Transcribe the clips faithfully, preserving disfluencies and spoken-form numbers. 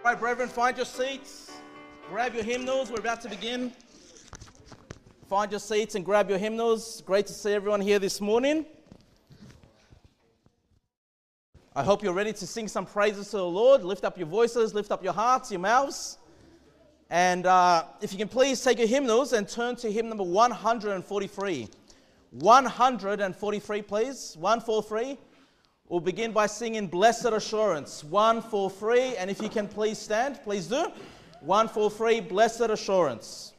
All right, brethren, find your seats. Grab your hymnals. We're about to begin. Find your seats and grab your hymnals. Great to see everyone here this morning. I hope you're ready to sing some praises to the Lord. Lift up your voices, lift up your hearts, your mouths. And uh, if you can please take your hymnals and turn to hymn number one hundred forty-three. one hundred forty-three, please. one forty-three. We'll begin by singing Blessed Assurance. one forty-three. And if you can please stand, please do. one forty-three, Blessed Assurance.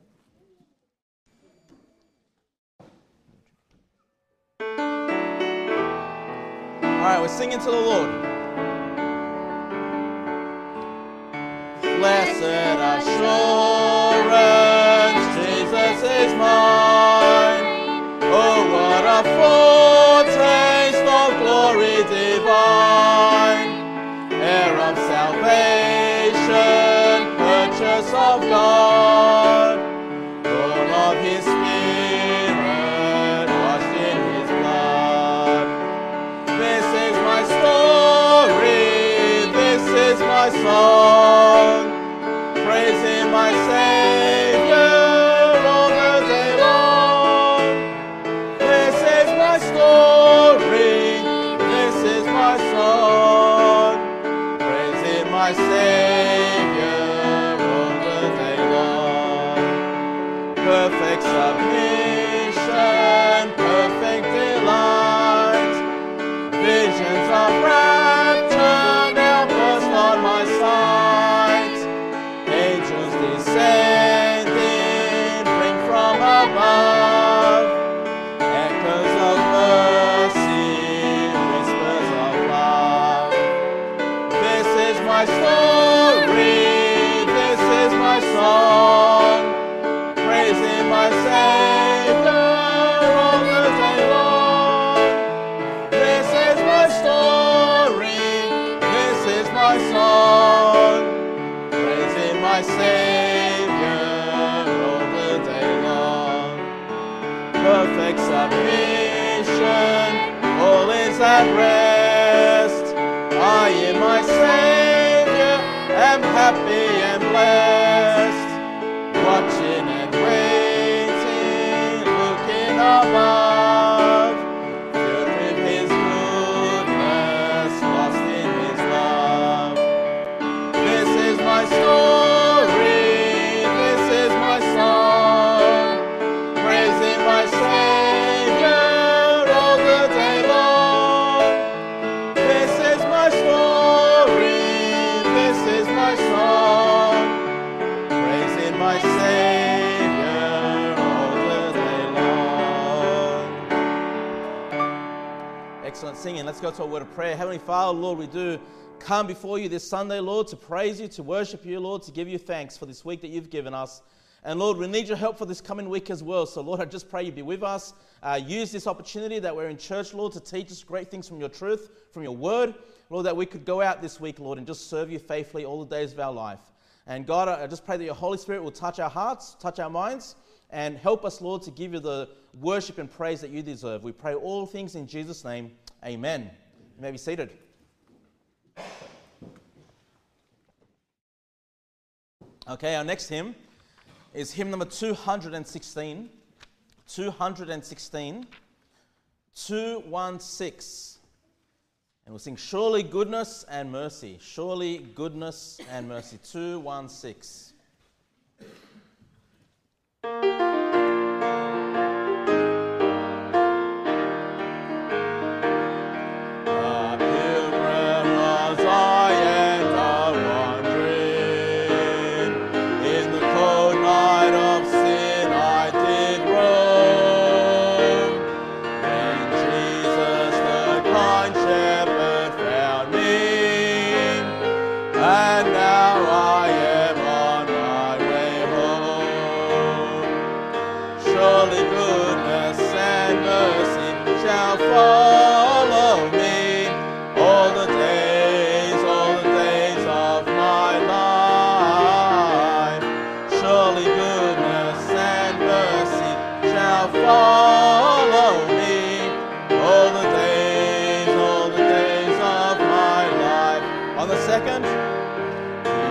All right, we're singing to the Lord. Blessed assurance, Jesus is mine. Oh, what a foretaste of glory divine. Heir of salvation, purchase of God. Born of His Spirit, washed in His blood. This is my story, this is my song, praising my Savior all the day long. This is my story, this is my song, praising my Savior all the day long. Perfect submission, perfect delight, visions of rapture now burst on my sight. Angels descending, bring from above echoes of mercy, whispers of love. This is my story, this is my song, praising my Savior all the day long. This is my story, this is my song, praising my Savior all the day long. Perfect submission, all is at rest. I in my Savior am happy and blessed, watching and waiting, looking above, filled with His goodness, lost in His love. This is my story, this is my song, praising my Savior all the day long. This is my story, this is my song, praising my Savior all the day long. Excellent singing. Let's go to a word of prayer. Heavenly Father, Lord, we do come before you this Sunday, Lord, to praise you, to worship you, Lord, to give you thanks for this week that you've given us. And Lord, we need your help for this coming week as well. So Lord, I just pray you be with us. Uh, use this opportunity that we're in church, Lord, to teach us great things from your truth, from your word. Lord, that we could go out this week, Lord, and just serve you faithfully all the days of our life. And God, I just pray that your Holy Spirit will touch our hearts, touch our minds, and help us, Lord, to give you the worship and praise that you deserve. We pray all things in Jesus' name. Amen. You may be seated. Okay, our next hymn is hymn number two hundred sixteen. two hundred sixteen. two sixteen. And we'll sing Surely Goodness and Mercy. Surely Goodness and Mercy. two sixteen. And now I am second.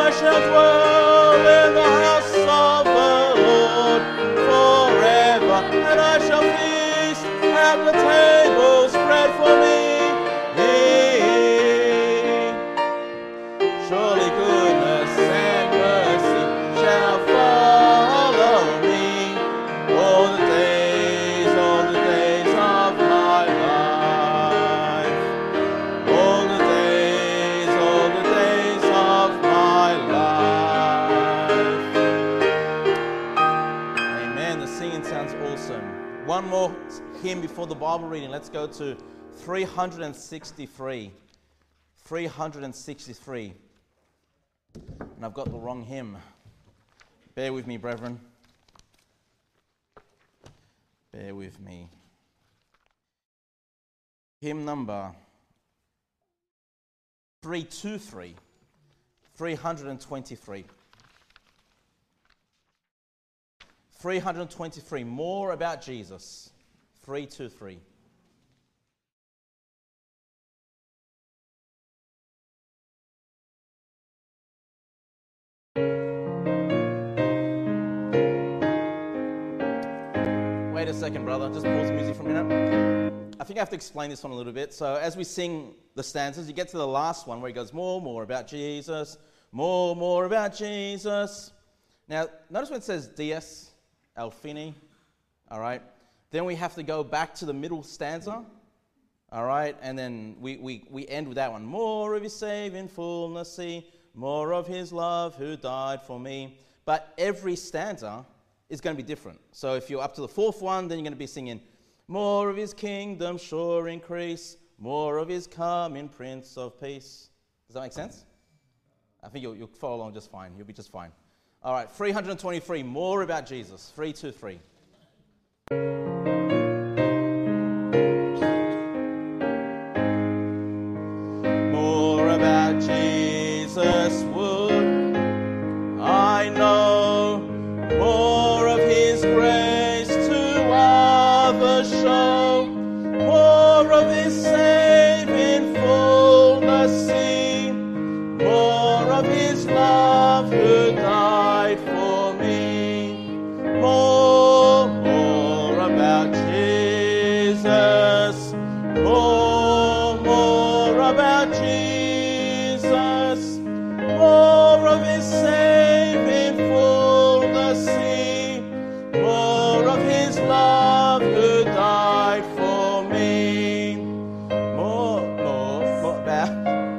I shall dwell in the house of the Lord forever, and I shall feast at the table spread for me. Surely goodness and mercy shall follow me all the days, all the days of my life. All the days, all the days of my life. Amen. The singing sounds awesome. One more hymn before the Bible reading. Let's go to three hundred sixty-three. three hundred sixty-three. And I've got the wrong hymn. Bear with me, brethren. Bear with me. Hymn number three twenty-three. three hundred twenty-three. three hundred twenty-three. More about Jesus. three twenty-three. Wait a second, brother. Just pause the music for a minute. I think I have to explain this one a little bit. So as we sing the stanzas, you get to the last one where he goes, more, more about Jesus, more, more about Jesus. Now, notice when it says Dies Alfini, all right? Then we have to go back to the middle stanza, all right? And then we, we, we end with that one. More of his saving fullness, see, more of his love who died for me. But every stanza is going to be different. So if you're up to the fourth one, then you're going to be singing, more of his kingdom sure increase, more of his coming Prince of Peace. Does that make sense? I think you'll, you'll follow along just fine. You'll be just fine. All right, three hundred twenty-three, more about Jesus. three two three. More about Jesus would I know, more of his grace to others show, more of his saving fullness see, more of his love who died for me. More, more about Jesus, more, more about Jesus, more of his saving fullness see, more of his love who died for me. More, more, more about.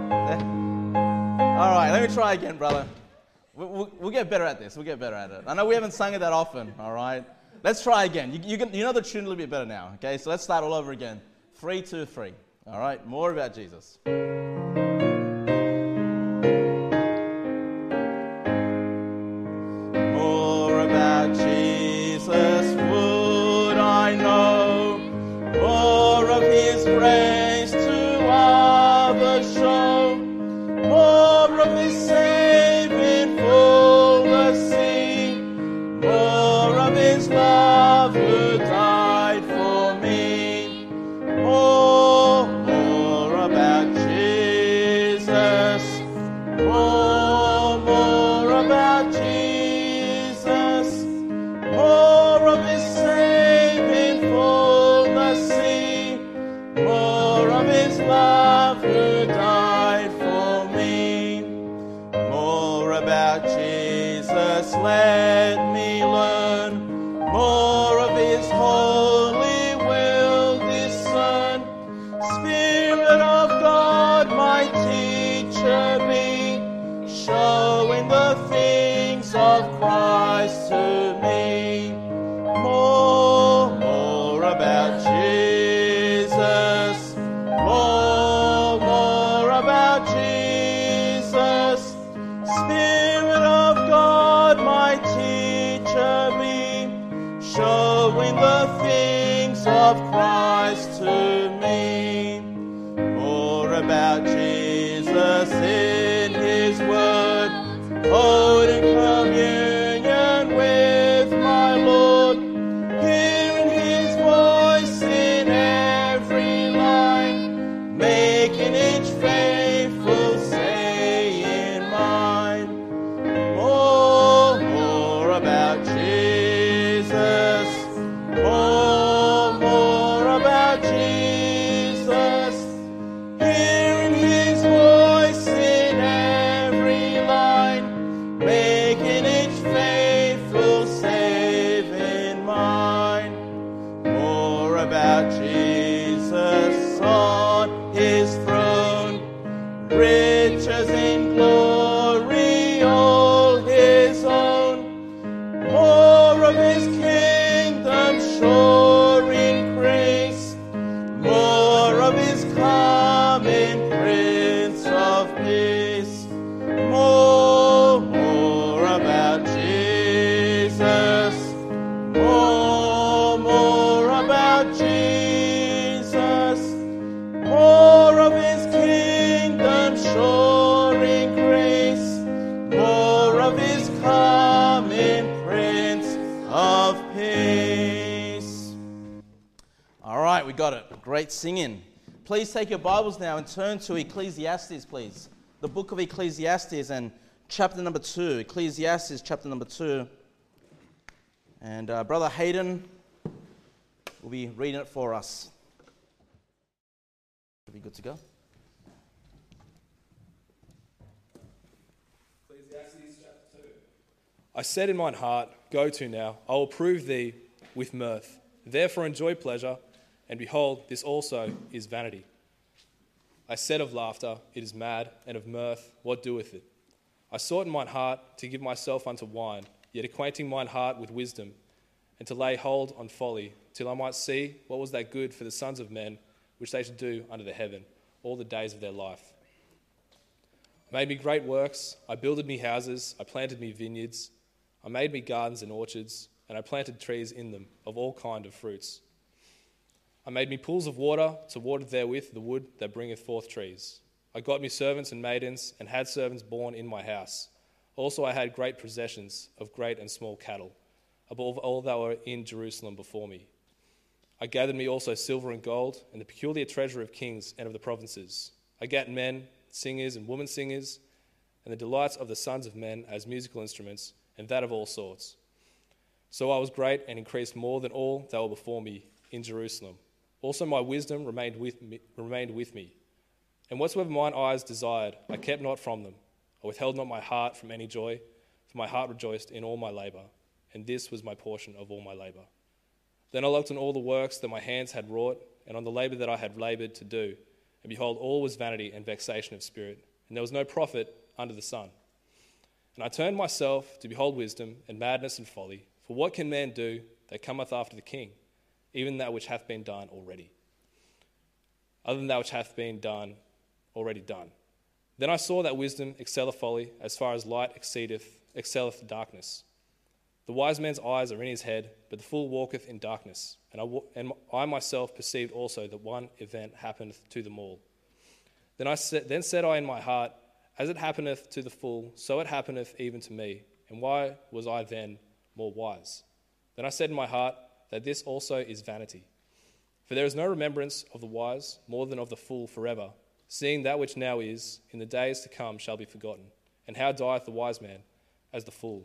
All right, let me try again, brother. We'll, we'll get better at this. We'll get better at it. I know we haven't sung it that often, all right? Let's try again. You, you, can, you know the tune a little bit better now, okay? So let's start all over again. Three, two, three. All right, more about Jesus. More about Jesus would I know, more of his grace to others show, more of his saving fullness see, more of his love who died for me. More, more about Jesus, more, more about Jesus, more of his saving fullness see, more of his love who died for me. More about Jesus, let me learn, more of his holy will discern. Spirit of God, my teacher be, showing the things of Christ to me. More, more about Jesus, more, more about Jesus. Spirit of God, my teacher be, showing the things of Christ to me. More about Jesus in his word, holding communion with my Lord, hearing his voice in every line, making each faithful saying mine. Great singing. Please take your Bibles now and turn to Ecclesiastes, please. The book of Ecclesiastes and chapter number two. Ecclesiastes chapter number two. And uh, Brother Hayden will be reading it for us. Should be good to go. Ecclesiastes chapter two. I said in mine heart, go to now, I will prove thee with mirth. Therefore enjoy pleasure, and behold, this also is vanity. I said of laughter, it is mad, and of mirth, what doeth it? I sought in mine heart to give myself unto wine, yet acquainting mine heart with wisdom, and to lay hold on folly, till I might see what was that good for the sons of men, which they should do under the heaven, all the days of their life. I made me great works, I builded me houses, I planted me vineyards, I made me gardens and orchards, and I planted trees in them, of all kind of fruits. I made me pools of water, to water therewith the wood that bringeth forth trees. I got me servants and maidens, and had servants born in my house. Also I had great possessions of great and small cattle, above all that were in Jerusalem before me. I gathered me also silver and gold, and the peculiar treasure of kings and of the provinces. I gat men, singers and women singers, and the delights of the sons of men as musical instruments, and that of all sorts. So I was great and increased more than all that were before me in Jerusalem. Also my wisdom remained with me, remained with me. And whatsoever mine eyes desired, I kept not from them. I withheld not my heart from any joy, for my heart rejoiced in all my labour, and this was my portion of all my labour. Then I looked on all the works that my hands had wrought, and on the labour that I had laboured to do, and behold, all was vanity and vexation of spirit, and there was no profit under the sun. And I turned myself to behold wisdom and madness and folly. For what can man do that cometh after the king, even that which hath been done already? Other than that which hath been done, already done. Then I saw that wisdom excelleth folly, as far as light exceedeth, excelleth darkness. The wise man's eyes are in his head, but the fool walketh in darkness. And I, and I myself perceived also that one event happeneth to them all. Then I said, then said I in my heart, as it happeneth to the fool, so it happeneth even to me. And why was I then more wise? Then I said in my heart, that this also is vanity. For there is no remembrance of the wise more than of the fool forever, seeing that which now is, in the days to come shall be forgotten. And how dieth the wise man as the fool?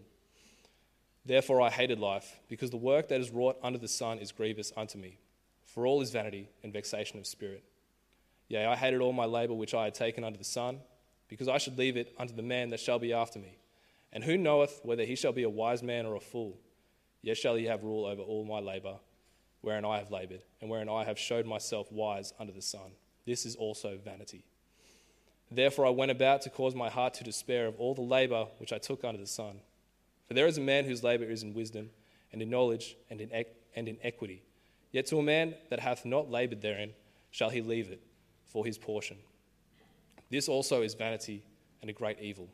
Therefore I hated life, because the work that is wrought under the sun is grievous unto me. For all is vanity and vexation of spirit. Yea, I hated all my labour which I had taken under the sun, because I should leave it unto the man that shall be after me. And who knoweth whether he shall be a wise man or a fool? Yet shall he have rule over all my labour, wherein I have laboured, and wherein I have showed myself wise under the sun. This is also vanity. Therefore I went about to cause my heart to despair of all the labour which I took under the sun. For there is a man whose labour is in wisdom, and in knowledge, and in, e- and in equity. Yet to a man that hath not laboured therein shall he leave it for his portion. This also is vanity and a great evil.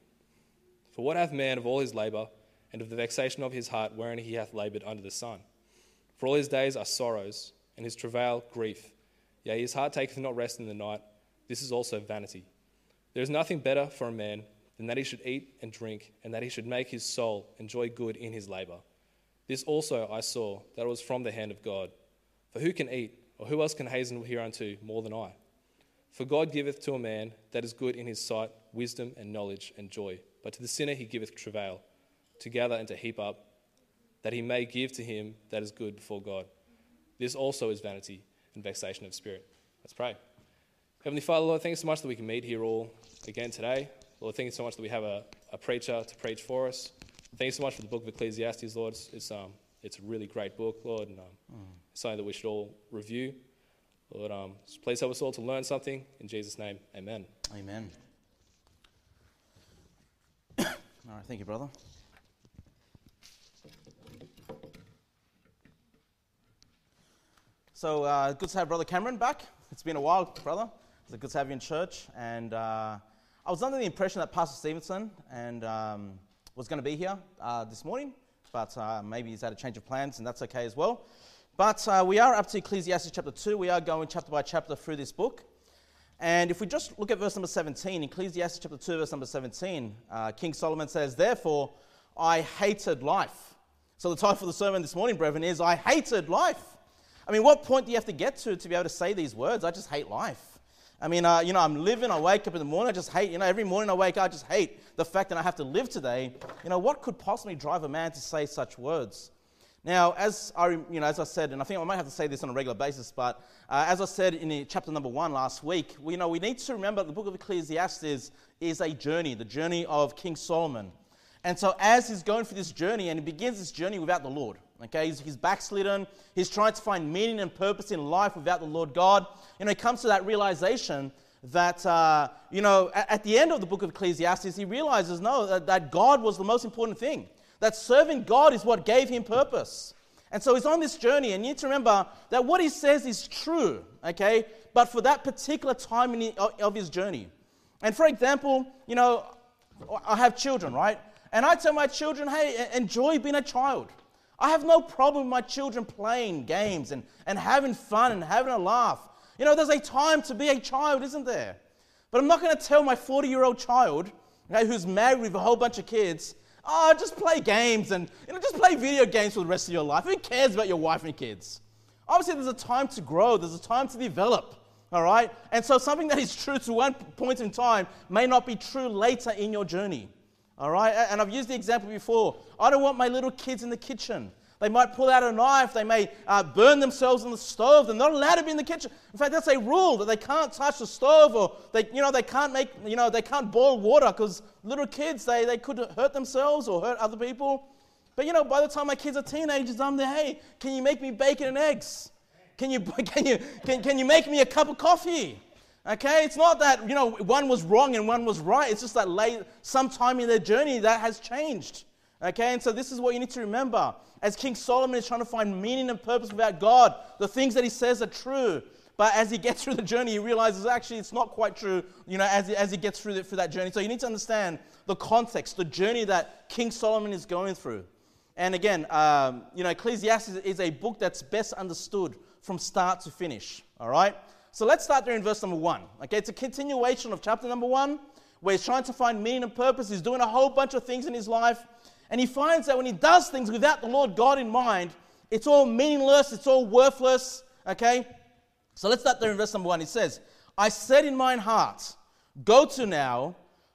For what hath man of all his labour, and of the vexation of his heart wherein he hath laboured under the sun? For all his days are sorrows, and his travail grief. Yea, his heart taketh not rest in the night. This is also vanity. There is nothing better for a man than that he should eat and drink, and that he should make his soul enjoy good in his labour. This also I saw, that it was from the hand of God. For who can eat, or who else can hasten hereunto more than I? For God giveth to a man that is good in his sight wisdom and knowledge and joy, but to the sinner he giveth travail, to gather and to heap up, that he may give to him that is good before God. This also is vanity and vexation of spirit. Let's pray. Heavenly Father, Lord, thanks so much that we can meet here all again today. Lord, thank you so much that we have a, a preacher to preach for us. Thank you so much for the book of Ecclesiastes, Lord. It's, it's, um, it's a really great book, Lord, and um, mm. it's something that we should all review. Lord, um, please help us all to learn something. In Jesus' name, amen. Amen. All right, thank you, brother. So uh, good to have Brother Cameron back. It's been a while, brother. It's good to have you in church. And uh, I was under the impression that Pastor Stevenson and um, was going to be here uh, this morning, but uh, maybe he's had a change of plans, and that's okay as well. But uh, we are up to Ecclesiastes chapter two. We are going chapter by chapter through this book. And if we just look at verse number seventeen, Ecclesiastes chapter two, verse number seventeen, uh, King Solomon says, "Therefore I hated life." So the title for the sermon this morning, brethren, is "I hated life." I mean, what point do you have to get to to be able to say these words? I just hate life. I mean, uh, you know, I'm living, I wake up in the morning, I just hate, you know, every morning I wake up, I just hate the fact that I have to live today. You know, what could possibly drive a man to say such words? Now, as I, you know, as I said, and I think I might have to say this on a regular basis, but uh, as I said in the chapter number one last week, we, you know, we need to remember the book of Ecclesiastes is a journey, the journey of King Solomon. And so as he's going through this journey, and he begins this journey without the Lord, okay, he's, he's backslidden, he's trying to find meaning and purpose in life without the Lord God. You know, he comes to that realization that, uh, you know, at, at the end of the book of Ecclesiastes, he realizes, no, that, that God was the most important thing. That serving God is what gave him purpose. And so he's on this journey, and you need to remember that what he says is true, okay, but for that particular time in the, of his journey. And for example, you know, I have children, right? And I tell my children, hey, enjoy being a child. I have no problem with my children playing games and, and having fun and having a laugh. You know, there's a time to be a child, isn't there? But I'm not going to tell my forty-year-old child, okay, who's married with a whole bunch of kids, oh, just play games and, you know, just play video games for the rest of your life. Who cares about your wife and kids? Obviously, there's a time to grow. There's a time to develop, all right? And so something that is true to one point in time may not be true later in your journey, all right? And I've used the example before. I don't want my little kids in the kitchen. They might pull out a knife. They may uh, burn themselves on the stove. They're not allowed to be in the kitchen. In fact, that's a rule that they can't touch the stove, or they, you know, they can't make, you know, they can't boil water because little kids, they, they could hurt themselves or hurt other people. But you know, by the time my kids are teenagers, I'm there. Hey, can you make me bacon and eggs? Can you can you can, can you make me a cup of coffee? Okay, it's not that, you know, one was wrong and one was right. It's just that late, sometime in their journey that has changed. Okay, and so this is what you need to remember. As King Solomon is trying to find meaning and purpose without God, the things that he says are true. But as he gets through the journey, he realizes actually it's not quite true, you know, as he, as he gets through, the, through that journey. So you need to understand the context, the journey that King Solomon is going through. And again, um, you know, Ecclesiastes is a book that's best understood from start to finish. All right? So let's start there in verse number one. Okay, it's a continuation of chapter number one, where he's trying to find meaning and purpose. He's doing a whole bunch of things in his life. And he finds that when he does things without the Lord God in mind, it's all meaningless, it's all worthless, okay? So let's start there in verse number one. It says, I said in mine heart, go to now,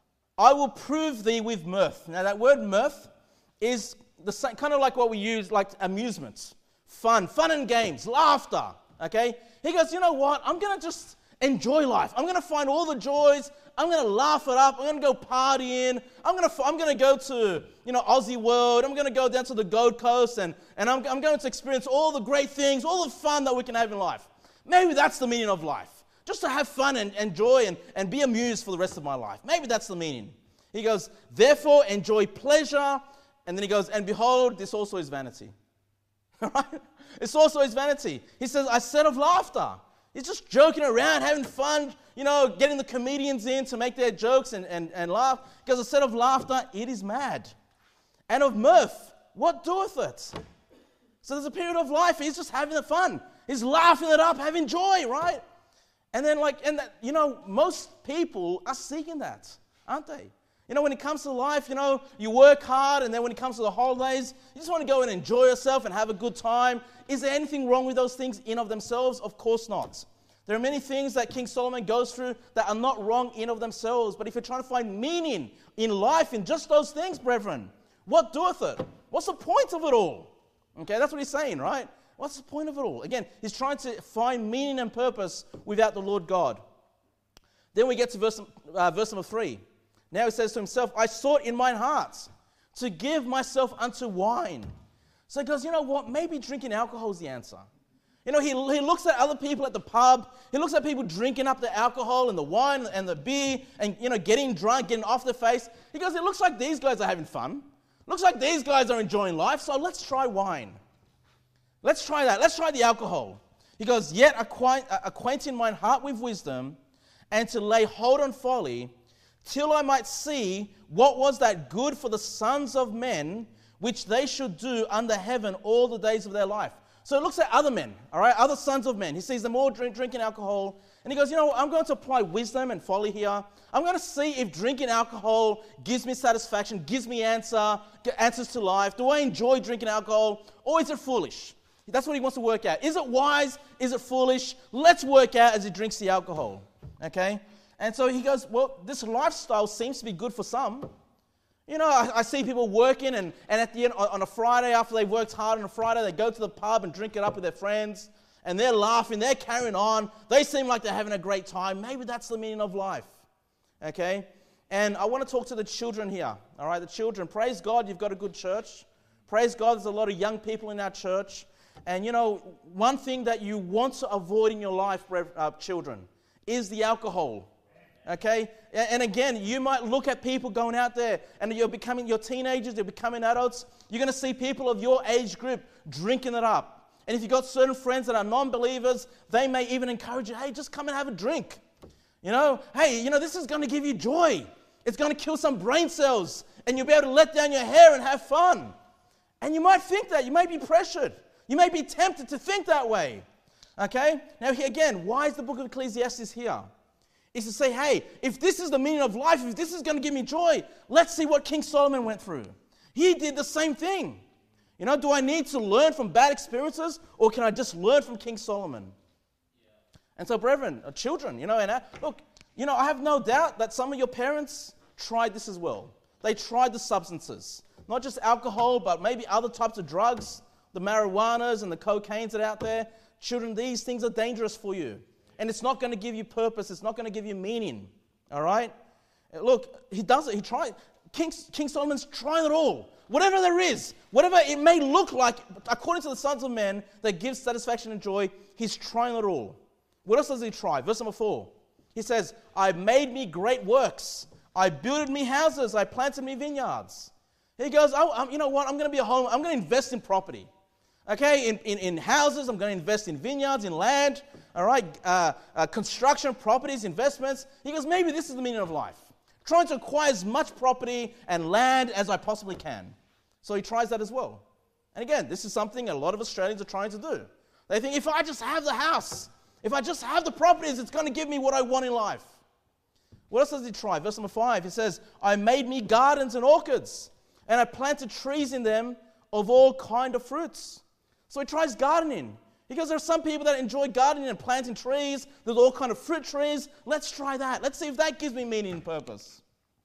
I will prove thee with mirth. Now that word mirth is the same, kind of like what we use, like amusements, fun, fun and games, laughter, okay? He goes, you know what, I'm going to just enjoy life. I'm going to find all the joys. I'm going to laugh it up. I'm going to go partying. I'm going to I'm going to go to, you know, Aussie World. I'm going to go down to the Gold Coast, and, and I'm, I'm going to experience all the great things, all the fun that we can have in life. Maybe that's the meaning of life. Just to have fun and enjoy and, and be amused for the rest of my life. Maybe that's the meaning. He goes, therefore enjoy pleasure. And then he goes, and behold, this also is vanity. All right? It's also is vanity. He says, I said of laughter. He's just joking around, having fun, you know, getting the comedians in to make their jokes and, and, and laugh. Because instead of laughter, it is mad. And of mirth, what doeth it? So there's a period of life, he's just having the fun. He's laughing it up, having joy, right? And then like, and that, you know, most people are seeking that, aren't they? You know, when it comes to life, you know, you work hard, and then when it comes to the holidays, you just want to go and enjoy yourself and have a good time. Is there anything wrong with those things in of themselves? Of course not. There are many things that King Solomon goes through that are not wrong in of themselves. But if you're trying to find meaning in life in just those things, brethren, what doeth it? What's the point of it all? Okay, that's what he's saying, right? What's the point of it all? Again, he's trying to find meaning and purpose without the Lord God. Then we get to verse, uh, verse number three. Now he says to himself, I sought in mine heart to give myself unto wine. So he goes, you know what, maybe drinking alcohol is the answer. You know, he, he looks at other people at the pub. He looks at people drinking up the alcohol and the wine and the beer and, you know, getting drunk, getting off their face. He goes, it looks like these guys are having fun. Looks like these guys are enjoying life, so let's try wine. Let's try that. Let's try the alcohol. He goes, yet acquaint, acquainting mine heart with wisdom, and to lay hold on folly, till I might see what was that good for the sons of men, which they should do under heaven all the days of their life. So he looks at other men, all right, other sons of men. He sees them all drink, drinking alcohol, and he goes, you know, I'm going to apply wisdom and folly here. I'm going to see if drinking alcohol gives me satisfaction, gives me answer, answers to life. Do I enjoy drinking alcohol, or is it foolish? That's what he wants to work out. Is it wise? Is it foolish? Let's work out as he drinks the alcohol. Okay? And so he goes, well, this lifestyle seems to be good for some. You know, I, I see people working, and, and at the end, on a Friday, after they've worked hard on a Friday, they go to the pub and drink it up with their friends, and they're laughing, they're carrying on. They seem like they're having a great time. Maybe that's the meaning of life. Okay? And I want to talk to the children here. All right, the children. Praise God, you've got a good church. Praise God, there's a lot of young people in our church. And, you know, one thing that you want to avoid in your life, uh, children, is the alcohol. Okay? And again, you might look at people going out there, and you're becoming, you're teenagers, you're becoming adults. You're going to see people of your age group drinking it up. And if you've got certain friends that are non-believers, they may even encourage you, hey, just come and have a drink. You know, hey, you know, this is going to give you joy. It's going to kill some brain cells, and you'll be able to let down your hair and have fun. And you might think that. You may be pressured. You may be tempted to think that way. Okay? Now, here again, why is the book of Ecclesiastes here? It's to say, hey, if this is the meaning of life, if this is going to give me joy, let's see what King Solomon went through. He did the same thing. You know, do I need to learn from bad experiences, or can I just learn from King Solomon? Yeah. And so, brethren, uh, children, you know, and uh, look, you know, I have no doubt that some of your parents tried this as well. They tried the substances. Not just alcohol, but maybe other types of drugs, the marijuanas and the cocaines that are out there. Children, these things are dangerous for you. And it's not going to give you purpose. It's not going to give you meaning. All right? Look, he does it. He tried. King, King Solomon's trying it all. Whatever there is, whatever it may look like, according to the sons of men, that gives satisfaction and joy, he's trying it all. What else does he try? Verse number four. He says, I made me great works. I builded me houses. I planted me vineyards. He goes, oh, um, you know what? I'm going to be a home. I'm going to invest in property. Okay, in, in, in houses. I'm going to invest in vineyards, in land. All right, uh, uh, construction, properties, investments. He goes, maybe this is the meaning of life. Trying to acquire as much property and land as I possibly can. So he tries that as well. And again, this is something a lot of Australians are trying to do. They think, if I just have the house, if I just have the properties, it's going to give me what I want in life. What else does he try? Verse number five, he says, I made me gardens and orchards, and I planted trees in them of all kind of fruits. So he tries gardening. Because there are some people that enjoy gardening and planting trees. There's all kind of fruit trees. Let's try that. Let's see if that gives me meaning and purpose.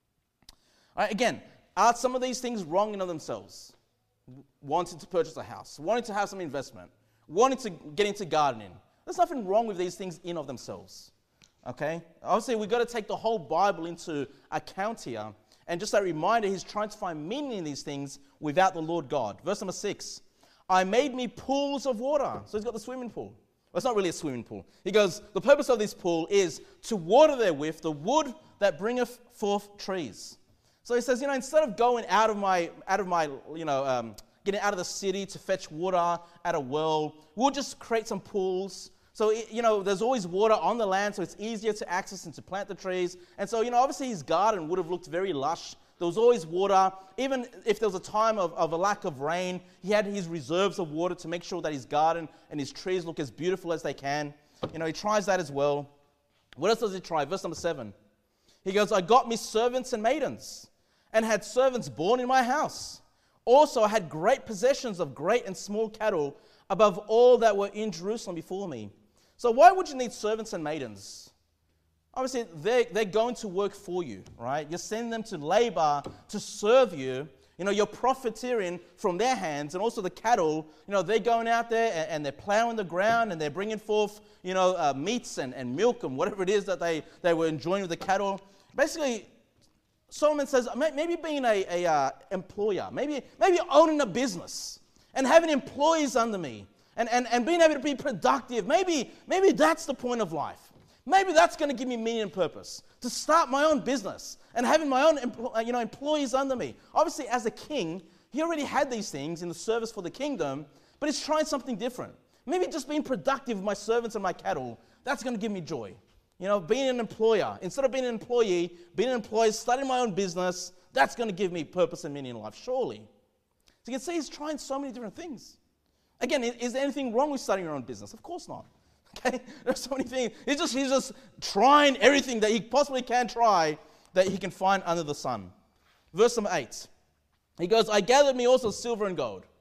All right, again, are some of these things wrong in of themselves? Wanting to purchase a house, wanting to have some investment, wanting to get into gardening. There's nothing wrong with these things in of themselves. Okay? Obviously, we've got to take the whole Bible into account here. And just a reminder, he's trying to find meaning in these things without the Lord God. Verse number six. I made me pools of water. So he's got the swimming pool. Well, it's not really a swimming pool. He goes, the purpose of this pool is to water therewith the wood that bringeth forth trees. So he says, you know, instead of going out of my, out of my, you know, um, getting out of the city to fetch water at a well, we'll just create some pools. So, you know, there's always water on the land, so it's easier to access and to plant the trees. And so, you know, obviously his garden would have looked very lush. There was always water. Even if there was a time of, of a lack of rain, he had his reserves of water to make sure that his garden and his trees look as beautiful as they can. You know, he tries that as well. What else does he try? Verse number seven. He goes, I got me servants and maidens, and had servants born in my house. Also, I had great possessions of great and small cattle, above all that were in Jerusalem before me. So why would you need servants and maidens? Obviously, they're, they're going to work for you, right? You're sending them to labor to serve you. You know, you're profiteering from their hands, and also the cattle. You know, they're going out there and, and they're plowing the ground, and they're bringing forth, you know, uh, meats and, and milk and whatever it is that they, they were enjoying with the cattle. Basically, Solomon says maybe being a, a uh, employer, maybe maybe owning a business and having employees under me, and, and, and being able to be productive. Maybe maybe that's the point of life. Maybe that's going to give me meaning and purpose, to start my own business and having my own you know, employees under me. Obviously, as a king, he already had these things in the service for the kingdom, but he's trying something different. Maybe just being productive with my servants and my cattle, that's going to give me joy. You know, being an employer, instead of being an employee, being an employee, starting my own business, that's going to give me purpose and meaning in life, surely. So you can see he's trying so many different things. Again, is there anything wrong with starting your own business? Of course not. Okay, there's so many things. He's just, he's just trying everything that he possibly can try that he can find under the sun. Verse number eight. He goes, I gathered me also silver and gold,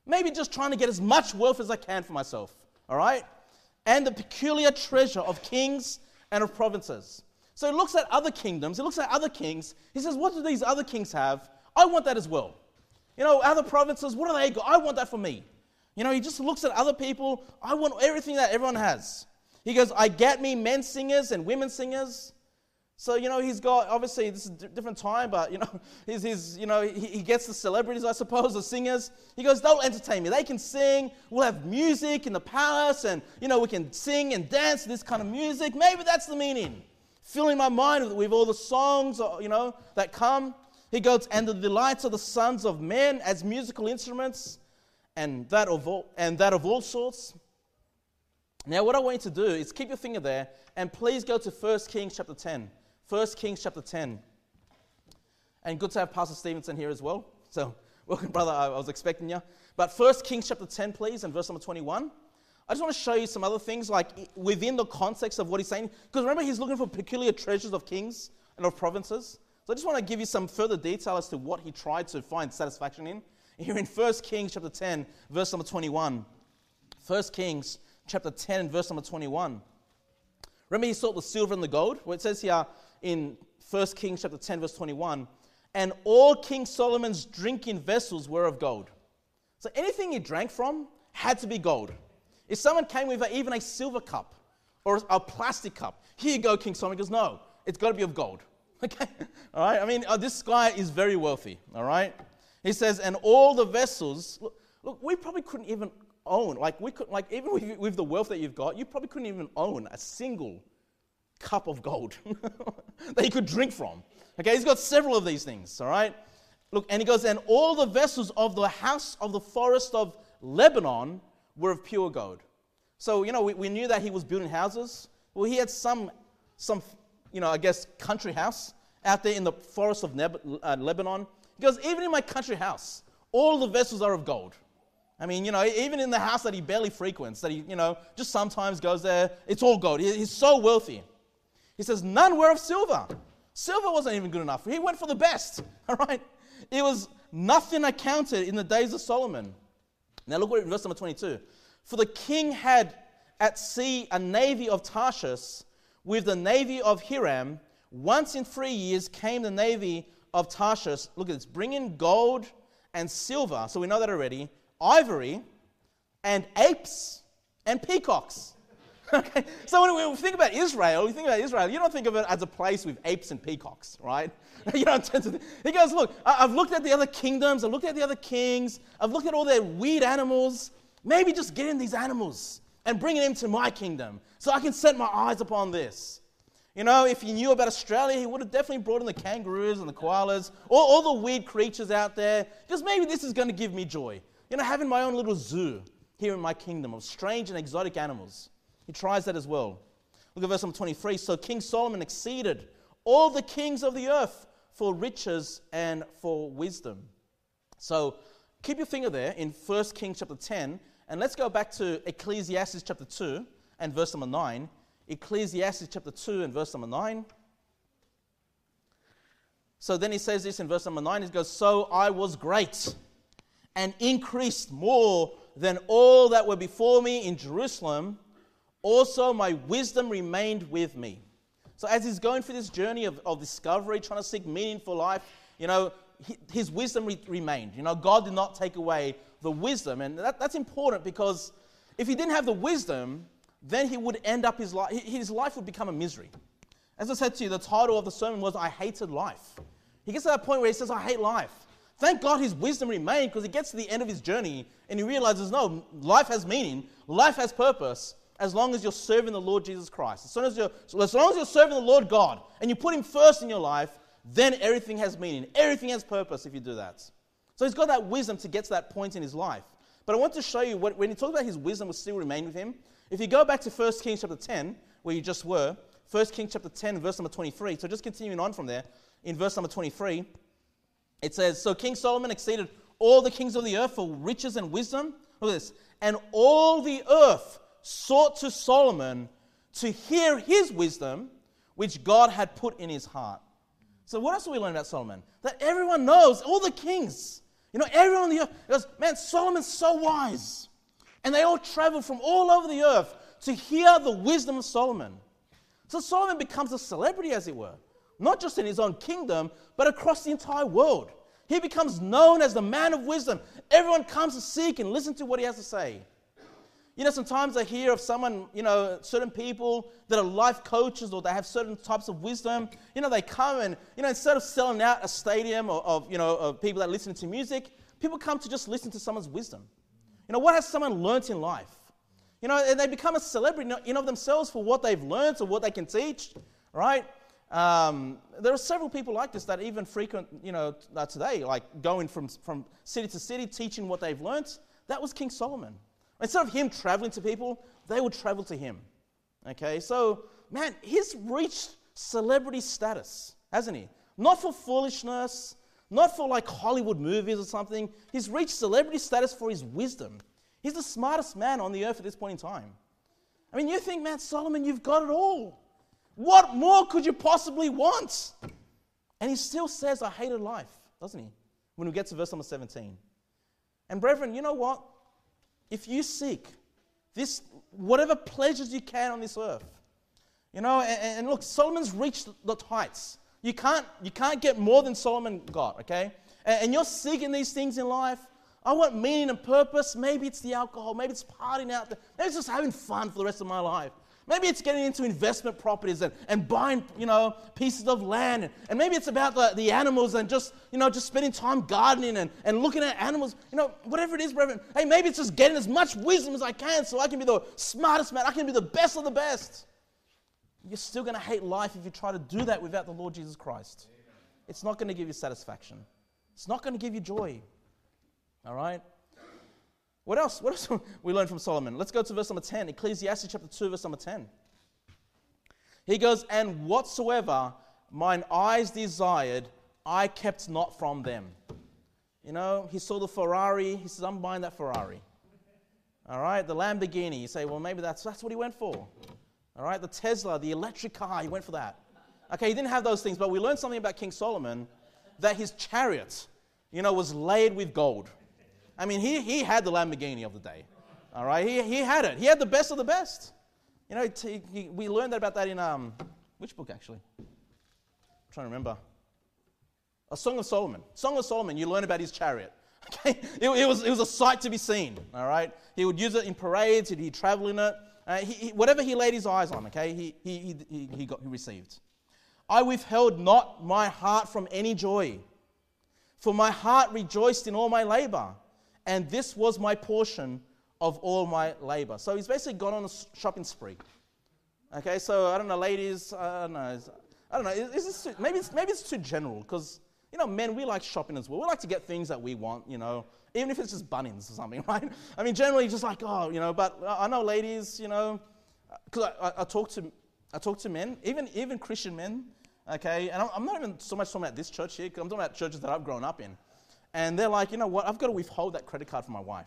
Maybe just trying to get as much wealth as I can for myself, all right? And the peculiar treasure of kings and of provinces. So he looks at other kingdoms, he looks at other kings. He says, what do these other kings have? I want that as well. You know, other provinces, what do they got? I want that for me. You know, he just looks at other people. I want everything that everyone has. He goes, I get me men singers and women singers. So, you know, he's got, obviously, this is a different time, but, you know, he's, he's you know, he, he gets the celebrities, I suppose, the singers. He goes, they'll entertain me. They can sing. We'll have music in the palace, and, you know, we can sing and dance to this kind of music. Maybe that's the meaning. Filling my mind with, with all the songs, you know, that come. He goes, and the delights of the sons of men as musical instruments, and that of all, and that of all sorts. Now, what I want you to do is keep your finger there, and please go to First Kings chapter ten. First Kings chapter ten. And good to have Pastor Stevenson here as well. So, welcome, brother. I, I was expecting you. But First Kings chapter ten, please, and verse number twenty-one. I just want to show you some other things, like within the context of what he's saying. Because remember, he's looking for peculiar treasures of kings and of provinces. So I just want to give you some further detail as to what he tried to find satisfaction in. Here in First Kings chapter ten, verse number twenty-one. First Kings chapter ten, verse number twenty-one. Remember, he sought the silver and the gold? Well, it says here in First Kings chapter ten, verse twenty-one, and all King Solomon's drinking vessels were of gold. So anything he drank from had to be gold. If someone came with a, even a silver cup or a plastic cup, here you go, King Solomon. He goes, no, it's got to be of gold. Okay, all right. I mean, uh, this guy is very wealthy. All right. He says, and all the vessels. Look, look we probably couldn't even own. Like we could, like even with, with the wealth that you've got, you probably couldn't even own a single cup of gold that you could drink from. Okay, he's got several of these things. All right. Look, and he goes, and all the vessels of the house of the forest of Lebanon were of pure gold. So, you know, we, we knew that he was building houses. Well, he had some, some, you know, I guess, country house out there in the forest of Neb- uh, Lebanon. He goes, even in my country house, all the vessels are of gold. I mean, you know, even in the house that he barely frequents, that he, you know, just sometimes goes there, it's all gold. He, he's so wealthy. He says, none were of silver. Silver wasn't even good enough. He went for the best, all right? It was nothing accounted in the days of Solomon. Now look what in verse number twenty-two. For the king had at sea a navy of Tarshish with the navy of Hiram. Once in three years came the navy of Tarshish. Look at this. Bringing gold and silver. So we know that already. Ivory and apes and peacocks. Okay. So when we think about Israel, we think about Israel, you don't think of it as a place with apes and peacocks, right? You don't tend to. He goes, look, I've looked at the other kingdoms, I've looked at the other kings, I've looked at all their weird animals. Maybe just get in these animals and bring them to my kingdom so I can set my eyes upon this. You know, if he knew about Australia, he would have definitely brought in the kangaroos and the koalas, all, all the weird creatures out there, because maybe this is going to give me joy. You know, having my own little zoo here in my kingdom of strange and exotic animals. He tries that as well. Look at verse number twenty-three. So King Solomon exceeded all the kings of the earth for riches and for wisdom. So keep your finger there in First Kings chapter ten, and let's go back to Ecclesiastes chapter two and verse number nine. Ecclesiastes chapter two and verse number nine. So then he says this in verse number nine. He goes, so I was great and increased more than all that were before me in Jerusalem. Also, my wisdom remained with me. So as he's going through this journey of, of discovery, trying to seek meaning for life, you know, he, his wisdom re- remained. You know, God did not take away the wisdom. And that, that's important, because if he didn't have the wisdom, then he would end up his life, his life would become a misery. As I said to you, the title of the sermon was, I Hated Life. He gets to that point where he says, I hate life. Thank God his wisdom remained, because he gets to the end of his journey and he realizes, no, life has meaning, life has purpose, as long as you're serving the Lord Jesus Christ. As soon as you're, so as long as you're serving the Lord God and you put him first in your life, then everything has meaning. Everything has purpose if you do that. So he's got that wisdom to get to that point in his life. But I want to show you, what, when he talks about his wisdom will still remain with him, if you go back to First Kings chapter ten, where you just were, First Kings chapter ten, verse number twenty-three, so just continuing on from there, in verse number twenty-three, it says, so King Solomon exceeded all the kings of the earth for riches and wisdom. Look at this. And all the earth sought to Solomon to hear his wisdom, which God had put in his heart. So what else do we learn about Solomon? That everyone knows, all the kings, You know, everyone on the earth goes, man, Solomon's so wise. And they all travel from all over the earth to hear the wisdom of Solomon. So Solomon becomes a celebrity, as it were, not just in his own kingdom, but across the entire world. He becomes known as the man of wisdom. Everyone comes to seek and listen to what he has to say. You know, sometimes I hear of someone, you know, certain people that are life coaches or they have certain types of wisdom. You know, they come and, you know, instead of selling out a stadium of, of you know, of people that listen to music, people come to just listen to someone's wisdom. You know, what has someone learnt in life? You know, and they become a celebrity in of themselves for what they've learnt or what they can teach, right? Um, there are several people like this that even frequent, you know, uh, today, like going from, from city to city, teaching what they've learnt. That was King Solomon. Instead of him traveling to people, they would travel to him. Okay, so, man, he's reached celebrity status, hasn't he? Not for foolishness, not for like Hollywood movies or something. He's reached celebrity status for his wisdom. He's the smartest man on the earth at this point in time. I mean, you think, man, Solomon, you've got it all. What more could you possibly want? And he still says, I hated life, doesn't he? When we get to verse number seventeen. And brethren, you know what? If you seek this, whatever pleasures you can on this earth, you know, and, and look, Solomon's reached the heights. You can't, you can't get more than Solomon got, okay? And, and you're seeking these things in life. I want meaning and purpose. Maybe it's the alcohol. Maybe it's partying out there. Maybe it's just having fun for the rest of my life. Maybe it's getting into investment properties and, and buying, you know, pieces of land. And, and maybe it's about the, the animals and just, you know, just spending time gardening and, and looking at animals. You know, whatever it is, brethren. Hey, maybe it's just getting as much wisdom as I can so I can be the smartest man. I can be the best of the best. You're still going to hate life if you try to do that without the Lord Jesus Christ. It's not going to give you satisfaction. It's not going to give you joy. All right? What else? What else we learn from Solomon? Let's go to verse number ten. Ecclesiastes chapter two, verse number ten. He goes, and whatsoever mine eyes desired, I kept not from them. You know, he saw the Ferrari. He says, I'm buying that Ferrari. All right? The Lamborghini. You say, well, maybe that's, that's what he went for. All right? The Tesla, the electric car, he went for that. Okay, he didn't have those things, but we learned something about King Solomon, that his chariot, you know, was laid with gold. I mean, he, he had the Lamborghini of the day, all right? He, he had it. He had the best of the best. You know, t- he, we learned that about that in, um, which book, actually? I'm trying to remember. A Song of Solomon. Song of Solomon, you learn about his chariot, okay? It, it, was, it was a sight to be seen, all right? He would use it in parades. He'd, he'd travel in it. Uh, he, he, whatever he laid his eyes on, okay, he, he, he, he, got, he received. I withheld not my heart from any joy, for my heart rejoiced in all my labor. And this was my portion of all my labor. So he's basically gone on a shopping spree. Okay, so I don't know, ladies, I don't know. I don't know, is, is this too, maybe, it's, maybe it's too general because, you know, men, we like shopping as well. We like to get things that we want, you know, even if it's just Bunnings or something, right? I mean, generally just like, oh, you know, but I know ladies, you know, because I, I, I talk to I talk to men, even, even Christian men, okay, and I'm, I'm not even so much talking about this church here because I'm talking about churches that I've grown up in. And they're like, you know what, I've got to withhold that credit card from my wife.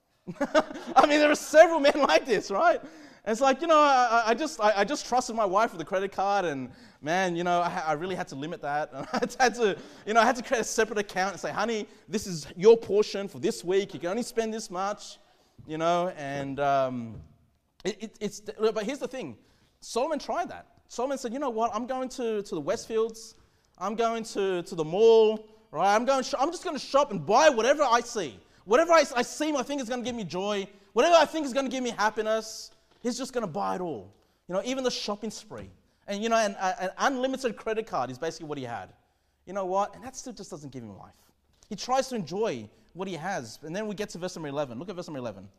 I mean, there are several men like this, right? And it's like, you know, I, I just I, I just trusted my wife with the credit card, and man, you know, I, I really had to limit that. And I had to, you know, I had to create a separate account and say, honey, this is your portion for this week. You can only spend this much, you know. And um, it, it, it's, but here's the thing: Solomon tried that. Solomon said, you know what? I'm going to, to the Westfields. I'm going to, to the mall. Right? I'm going. I'm just going to shop and buy whatever I see. Whatever I, I see, I think is going to give me joy. Whatever I think is going to give me happiness, he's just going to buy it all. You know, even the shopping spree, and you know, an, an unlimited credit card is basically what he had. You know what? And that still just doesn't give him life. He tries to enjoy what he has, and then we get to verse number eleven. Look at verse number eleven.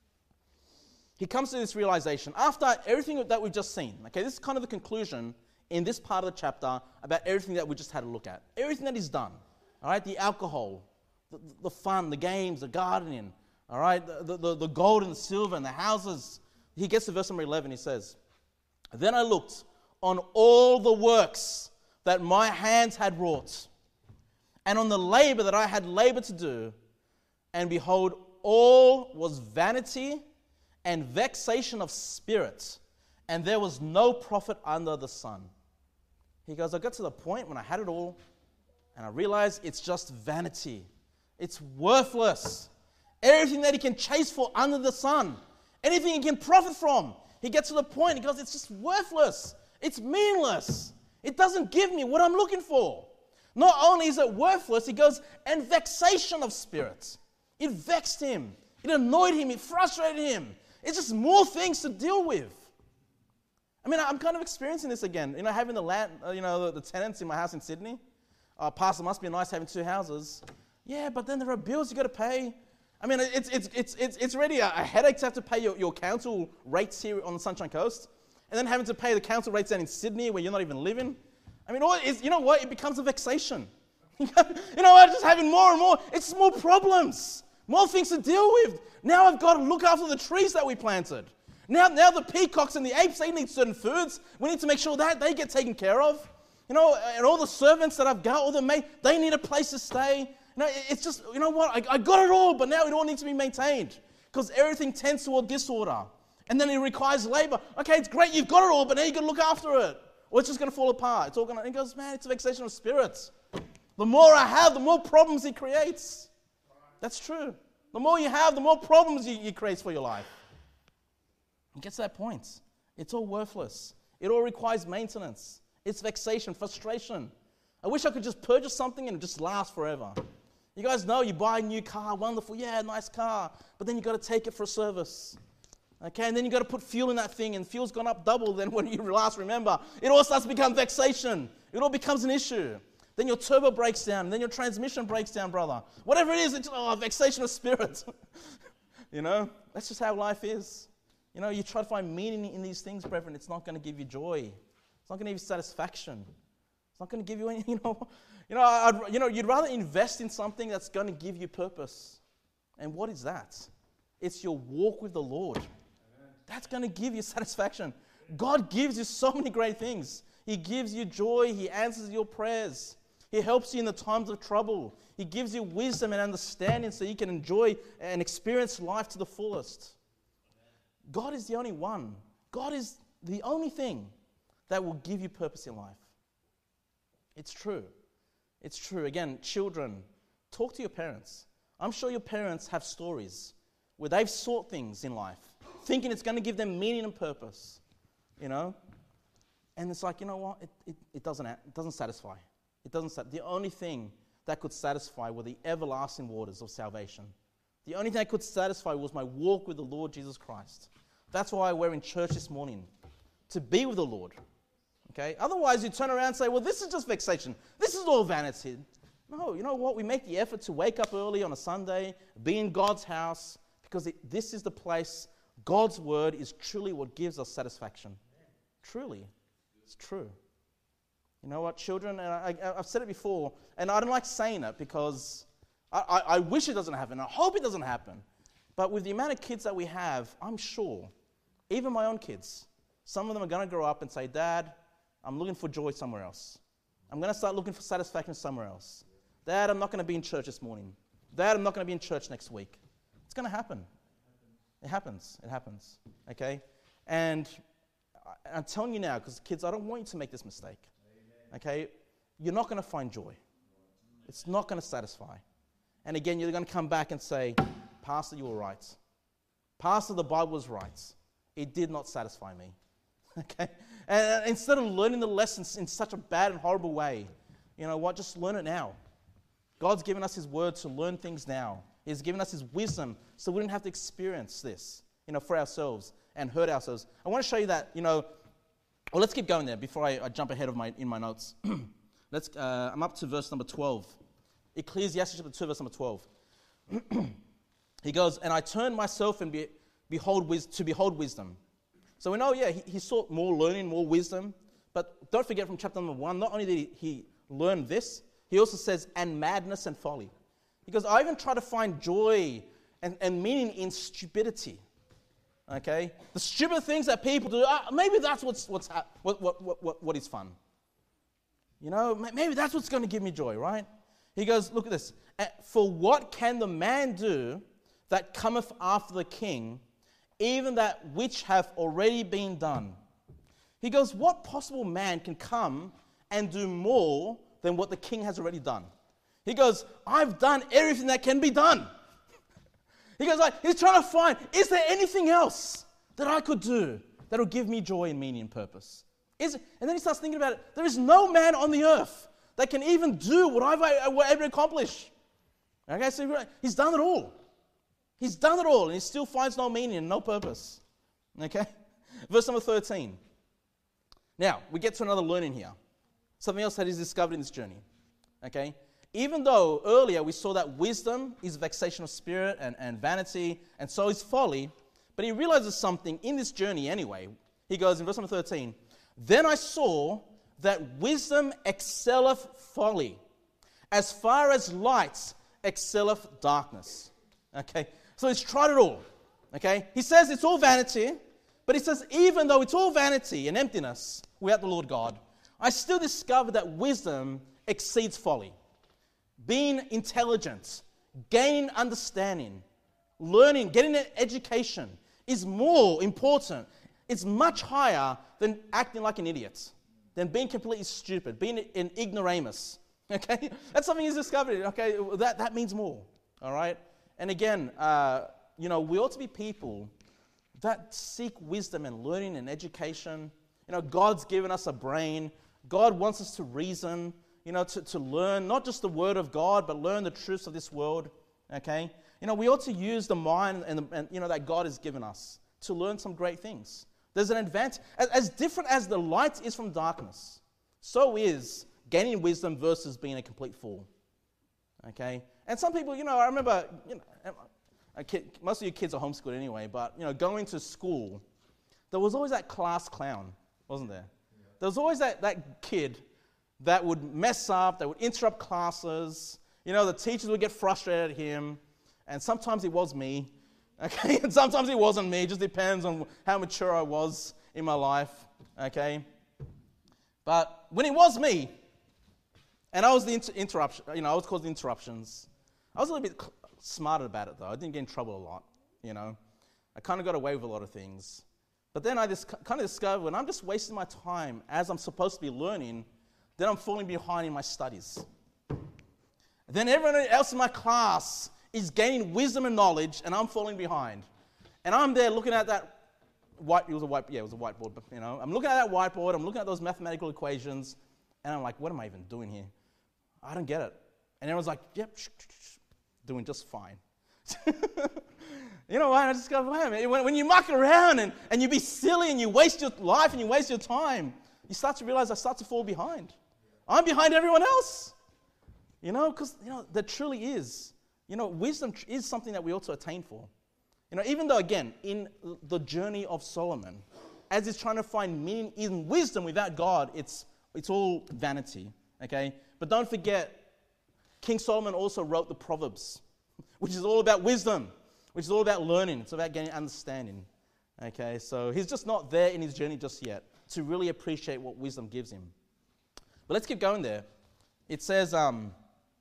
He comes to this realization after everything that we've just seen. Okay, this is kind of the conclusion in this part of the chapter about everything that we just had a look at. Everything that he's done. All right, the alcohol, the, the fun, the games, the gardening, all right, the, the, the gold and the silver and the houses. He gets to verse number eleven, he says, then I looked on all the works that my hands had wrought, and on the labor that I had labored to do, and behold, all was vanity and vexation of spirit, and there was no profit under the sun. He goes, I got to the point when I had it all, and I realized it's just vanity. It's worthless. Everything that he can chase for under the sun, anything he can profit from, he gets to the point, he goes, it's just worthless. It's meaningless. It doesn't give me what I'm looking for. Not only is it worthless, he goes, and vexation of spirit. It vexed him. It annoyed him. It frustrated him. It's just more things to deal with. I mean, I'm kind of experiencing this again. You know, having the land, uh, you know, the, the tenants in my house in Sydney. Uh, Pastor, must be nice having two houses. Yeah, but then there are bills you got to pay. I mean, it's it's it's it's it's already a, a headache to have to pay your, your council rates here on the Sunshine Coast, and then having to pay the council rates down in Sydney where you're not even living. I mean, all is, you know what? It becomes a vexation. You know what? Just having more and more. It's more problems, more things to deal with. Now I've got to look after the trees that we planted. Now, now the peacocks and the apes, they need certain foods. We need to make sure that they get taken care of. You know, and all the servants that I've got, all the maids, they need a place to stay. You know, it's just, you know what, I, I got it all, but now it all needs to be maintained because everything tends toward disorder. And then it requires labor. Okay, it's great, you've got it all, but now you've got to look after it. Or it's just going to fall apart. It's all going to, he goes, man, it's a vexation of spirits. The more I have, the more problems he creates. That's true. The more you have, the more problems he, he creates for your life. It gets to that point. It's all worthless. It all requires maintenance. It's vexation, frustration. I wish I could just purchase something and it just last forever. You guys know you buy a new car, wonderful, yeah, nice car, but then you got to take it for a service. Okay, and then you got to put fuel in that thing, and fuel's gone up double than when you last remember. It all starts to become vexation. It all becomes an issue. Then your turbo breaks down, and then your transmission breaks down, brother. Whatever it is, it's oh, vexation of spirit. You know, that's just how life is. You know, you try to find meaning in these things, brethren. It's not going to give you joy. It's not going to give you satisfaction. It's not going to give you any, you know, you know, I'd, you know, you'd rather invest in something that's going to give you purpose. And what is that? It's your walk with the Lord. Amen. That's going to give you satisfaction. God gives you so many great things. He gives you joy. He answers your prayers. He helps you in the times of trouble. He gives you wisdom and understanding so you can enjoy and experience life to the fullest. God is the only one. God is the only thing that will give you purpose in life. It's true. It's true. Again, children, talk to your parents. I'm sure your parents have stories where they've sought things in life, thinking it's going to give them meaning and purpose, you know? And it's like, you know what? It, it, it, doesn't, it doesn't satisfy. It doesn't sat- The only thing that could satisfy were the everlasting waters of salvation. The only thing that could satisfy was my walk with the Lord Jesus Christ. That's why we're in church this morning, to be with the Lord. Okay? Otherwise, you turn around and say, well, this is just vexation. This is all vanity. No, you know what? We make the effort to wake up early on a Sunday, be in God's house, because it, this is the place, God's word is truly what gives us satisfaction. Truly. It's true. You know what, children, and I, I, I've said it before, and I don't like saying it because I, I, I wish it doesn't happen. I hope it doesn't happen. But with the amount of kids that we have, I'm sure, even my own kids, some of them are going to grow up and say, Dad, I'm looking for joy somewhere else. I'm going to start looking for satisfaction somewhere else. Dad, I'm not going to be in church this morning. Dad, I'm not going to be in church next week. It's going to happen. It happens. It happens. Okay? And I'm telling you now, because kids, I don't want you to make this mistake. Okay? You're not going to find joy. It's not going to satisfy. And again, you're going to come back and say, Pastor, you were right. Pastor, the Bible was right. It did not satisfy me. Okay? And instead of learning the lessons in such a bad and horrible way, you know what? Just learn it now. God's given us His word to learn things now. He's given us His wisdom so we don't have to experience this, you know, for ourselves and hurt ourselves. I want to show you that, you know, well, let's keep going there before I, I jump ahead of my in my notes. let's. Uh, I'm up to verse number twelve. Ecclesiastes chapter two, verse number twelve. He goes, and I turned myself and be, behold wis- to behold wisdom. So we know, yeah, he, he sought more learning, more wisdom. But don't forget from chapter number one, not only did he, he learn this, he also says, and madness and folly. He goes, I even try to find joy and, and meaning in stupidity. Okay? The stupid things that people do, uh, maybe that's what's, what's ha- what, what, what, what, what is fun. You know, maybe that's what's going to give me joy, right? He goes, look at this. For what can the man do that cometh after the king, even that which hath already been done? He goes, what possible man can come and do more than what the king has already done? He goes, I've done everything that can be done. He goes like, he's trying to find, is there anything else that I could do that will give me joy and meaning and purpose? Is it? And then he starts thinking about it. There is no man on the earth that can even do what I've able to accomplish. Okay, so he's done it all. He's done it all, and he still finds no meaning and no purpose. Okay? Verse number thirteen. Now, we get to another learning here. Something else that he's discovered in this journey. Okay? Even though earlier we saw that wisdom is vexation of spirit and, and vanity, and so is folly, but he realizes something in this journey anyway. He goes in verse number thirteen, then I saw that wisdom excelleth folly, as far as light excelleth darkness. Okay? So he's tried it all. Okay? He says it's all vanity, but he says even though it's all vanity and emptiness without the Lord God, I still discovered that wisdom exceeds folly. Being intelligent, gaining understanding, learning, getting an education is more important. It's much higher than acting like an idiot, than being completely stupid, being an ignoramus. Okay? That's something he's discovered. Okay? That, that means more. All right? And again, uh, you know, we ought to be people that seek wisdom and learning and education. You know, God's given us a brain. God wants us to reason, you know, to, to learn not just the Word of God, but learn the truths of this world, okay? You know, we ought to use the mind and, the, and you know, that God has given us to learn some great things. There's an advantage. As, as different as the light is from darkness, so is gaining wisdom versus being a complete fool, okay? And some people, you know, I remember, you know, a kid, most of your kids are homeschooled anyway, but, you know, going to school, there was always that class clown, wasn't there? Yeah. There was always that, that kid that would mess up, that would interrupt classes. You know, the teachers would get frustrated at him, and sometimes it was me, okay? And sometimes it wasn't me. It just depends on how mature I was in my life, okay? But when it was me, and I was the inter- interruption, you know, I was causing interruptions, I was a little bit cl- smarter about it, though. I didn't get in trouble a lot, you know. I kind of got away with a lot of things. But then I just kind of discovered when I'm just wasting my time as I'm supposed to be learning, then I'm falling behind in my studies. Then everyone else in my class is gaining wisdom and knowledge, and I'm falling behind. And I'm there looking at that white, it was a white, yeah, it was a whiteboard, but, you know, I'm looking at that whiteboard, I'm looking at those mathematical equations, and I'm like, what am I even doing here? I don't get it. And everyone's like, yep, shh, shh, shh, doing just fine. You know what? I just go, man, when, when you muck around and, and you be silly and you waste your life and you waste your time, you start to realize I start to fall behind. I'm behind everyone else. You know, because, you know, there truly is. You know, wisdom is something that we ought to attain for. You know, even though, again, in the journey of Solomon, as he's trying to find meaning in wisdom without God, it's it's all vanity, okay? But don't forget, King Solomon also wrote the Proverbs, which is all about wisdom, which is all about learning. It's about getting understanding, okay? So he's just not there in his journey just yet to really appreciate what wisdom gives him. But let's keep going there. It says, um,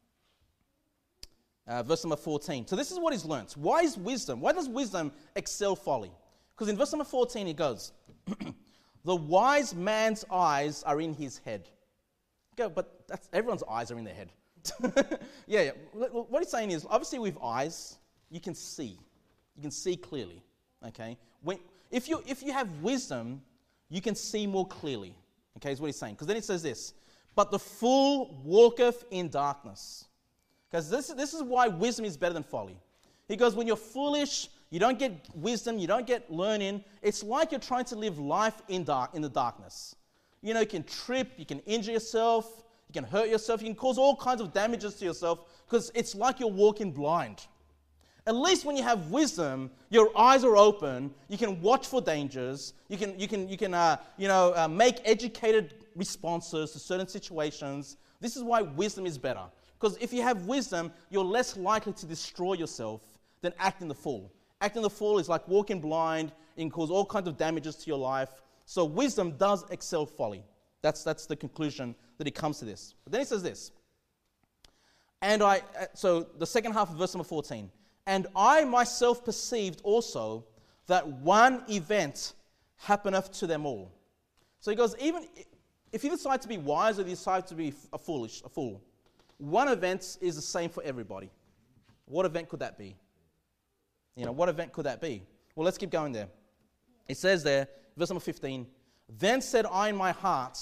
uh, verse number fourteen. So this is what he's learnt. Why is wisdom? Why does wisdom excel folly? Because in verse number fourteen, he goes, the wise man's eyes are in his head. Go, but that's everyone's eyes are in their head. yeah, yeah. What he's saying is, obviously with eyes, you can see. You can see clearly, okay? When, if, you, if you have wisdom, you can see more clearly, okay, is what he's saying. Because then it says this, but the fool walketh in darkness. Because this, this is why wisdom is better than folly. He goes, when you're foolish, you don't get wisdom, you don't get learning, it's like you're trying to live life in dark in the darkness. You know, you can trip, you can injure yourself, you can hurt yourself, you can cause all kinds of damages to yourself because it's like you're walking blind. At least when you have wisdom, your eyes are open, you can watch for dangers, you can, you can, you can uh, you know, uh, make educated responses to certain situations. This is why wisdom is better. Because if you have wisdom, you're less likely to destroy yourself than acting the fool. Acting the fool is like walking blind, it can cause all kinds of damages to your life. So wisdom does excel folly. That's, that's the conclusion that he comes to this. But then he says this. And I, so the second half of verse number fourteen. And I myself perceived also that one event happeneth to them all. So he goes, even if you decide to be wise or you decide to be a foolish, a fool, one event is the same for everybody. What event could that be? You know, what event could that be? Well, let's keep going there. It says there, verse number fifteen, then said I in my heart,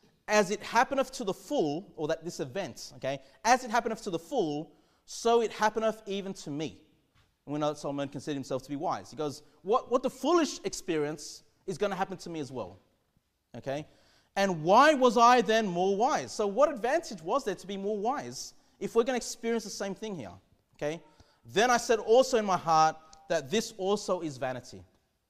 as it happeneth to the fool, or that this event, okay, as it happeneth to the fool, so it happeneth even to me. And we know that Solomon considered himself to be wise. He goes, what, what the foolish experience is going to happen to me as well. Okay? And why was I then more wise? So what advantage was there to be more wise if we're going to experience the same thing here? Okay? Then I said also in my heart that this also is vanity.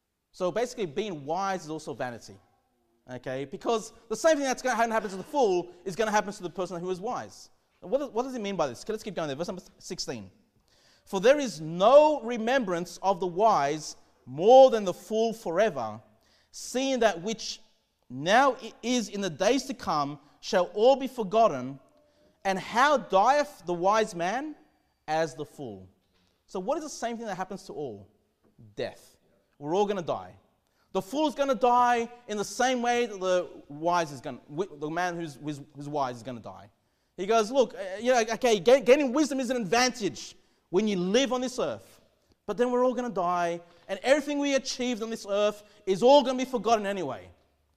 So basically being wise is also vanity. Okay? Because the same thing that's going to happen to the fool is going to happen to the person who is wise. What does, what does it mean by this? Okay, let's keep going there. Verse number sixteen. For there is no remembrance of the wise more than the fool forever, seeing that which now is in the days to come shall all be forgotten. And how dieth the wise man? As the fool. So what is the same thing that happens to all? Death. We're all going to die. The fool is going to die in the same way that the wise is going to, the man who's, who's, who's wise is going to die. He goes, look, uh, you know, okay, gaining wisdom is an advantage when you live on this earth. But then we're all going to die, and everything we achieved on this earth is all going to be forgotten anyway.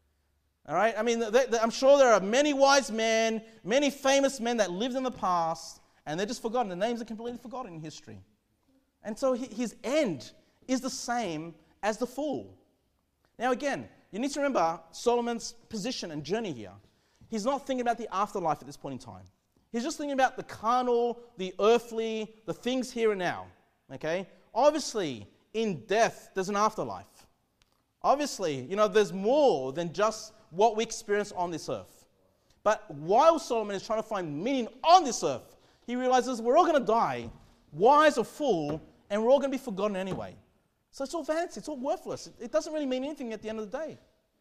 All right? I mean, they, they, I'm sure there are many wise men, many famous men that lived in the past, and they're just forgotten. The names are completely forgotten in history. And so his end is the same as the fool. Now again, you need to remember Solomon's position and journey here. He's not thinking about the afterlife at this point in time. He's just thinking about the carnal, the earthly, the things here and now. Okay? Obviously, in death, there's an afterlife. Obviously, you know, there's more than just what we experience on this earth. But while Solomon is trying to find meaning on this earth, he realizes we're all going to die, wise or fool, and we're all going to be forgotten anyway. So it's all vanity, it's all worthless. It, it doesn't really mean anything at the end of the day.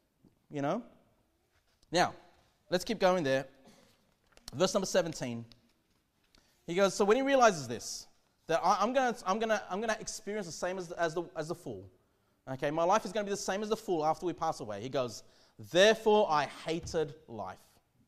You know? Now, let's keep going there. Verse number seventeen. He goes, so when he realizes this, that I, I'm going to I'm gonna, I'm gonna experience the same as the, as, the, as the fool. Okay, my life is going to be the same as the fool after we pass away. He goes, therefore I hated life.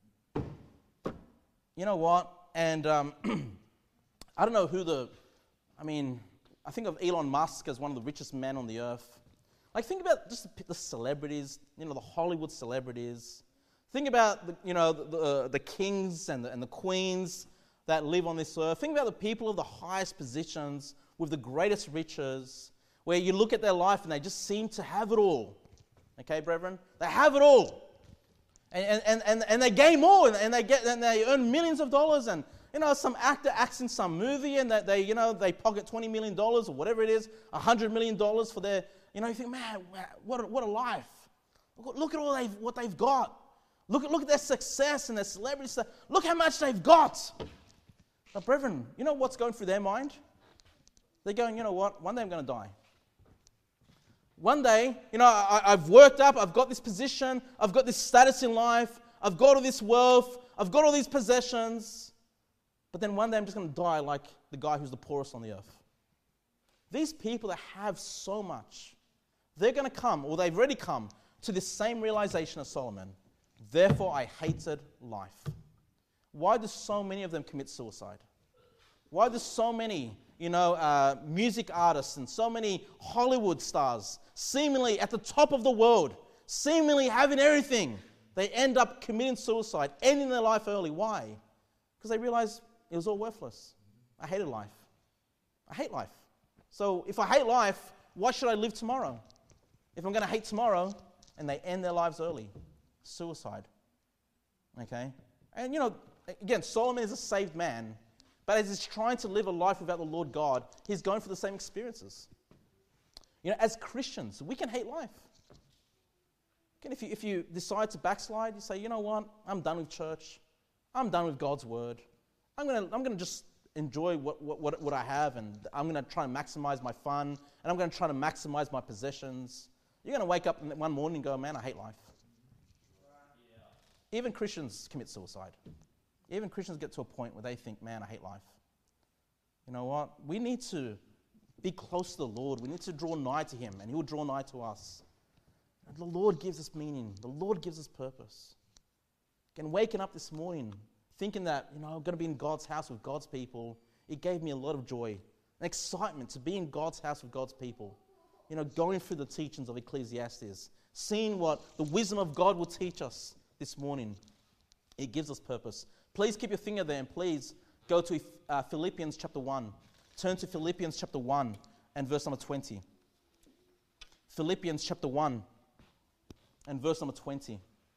You know what? And um, I don't know who the, I mean, I think of Elon Musk as one of the richest men on the earth. Like, think about just the, the celebrities, you know, the Hollywood celebrities. Think about, the, you know, the, the, the kings and the, and the queens that live on this earth. Think about the people of the highest positions with the greatest riches, where you look at their life and they just seem to have it all. Okay, brethren? They have it all. And, and, and, and they gain more, and they get and they earn millions of dollars, and you know, some actor acts in some movie and that they, you know, they pocket twenty million dollars or whatever it is, one hundred million dollars for their, you know, you think, man, what a, what a life. Look, look at all they've, what they've got. Look at, look at their success and their celebrity stuff. Look how much they've got. But brethren, you know what's going through their mind? They're going, you know what, one day I'm going to die. One day, you know, I, I've worked up, I've got this position, I've got this status in life, I've got all this wealth, I've got all these possessions. But then one day I'm just going to die like the guy who's the poorest on the earth. These people that have so much, they're going to come, or they've already come, to this same realization as Solomon. Therefore, I hated life. Why do so many of them commit suicide? Why do so many, you know, uh, music artists and so many Hollywood stars, seemingly at the top of the world, seemingly having everything, they end up committing suicide, ending their life early? Why? Because they realize it was all worthless. I hated life. I hate life. So if I hate life, why should I live tomorrow? If I'm going to hate tomorrow, and they end their lives early. Suicide. Okay? And you know, again, Solomon is a saved man, but as he's trying to live a life without the Lord God, he's going through the same experiences. You know, as Christians, we can hate life. Again, if you, if you decide to backslide, you say, you know what, I'm done with church. I'm done with God's word. I'm going to I'm gonna just enjoy what, what, what I have, and I'm going to try and maximize my fun, and I'm going to try to maximize my possessions. You're going to wake up one morning and go, man, I hate life. Yeah. Even Christians commit suicide. Even Christians get to a point where they think, man, I hate life. You know what? We need to be close to the Lord. We need to draw nigh to Him, and He will draw nigh to us. And the Lord gives us meaning. The Lord gives us purpose. Again, waking up this morning, thinking that, you know, I'm going to be in God's house with God's people, it gave me a lot of joy, an excitement to be in God's house with God's people. You know, going through the teachings of Ecclesiastes, seeing what the wisdom of God will teach us this morning. It gives us purpose. Please keep your finger there and please go to uh, Philippians chapter one. Turn to Philippians chapter one and verse number twenty. Philippians chapter one and verse number twenty.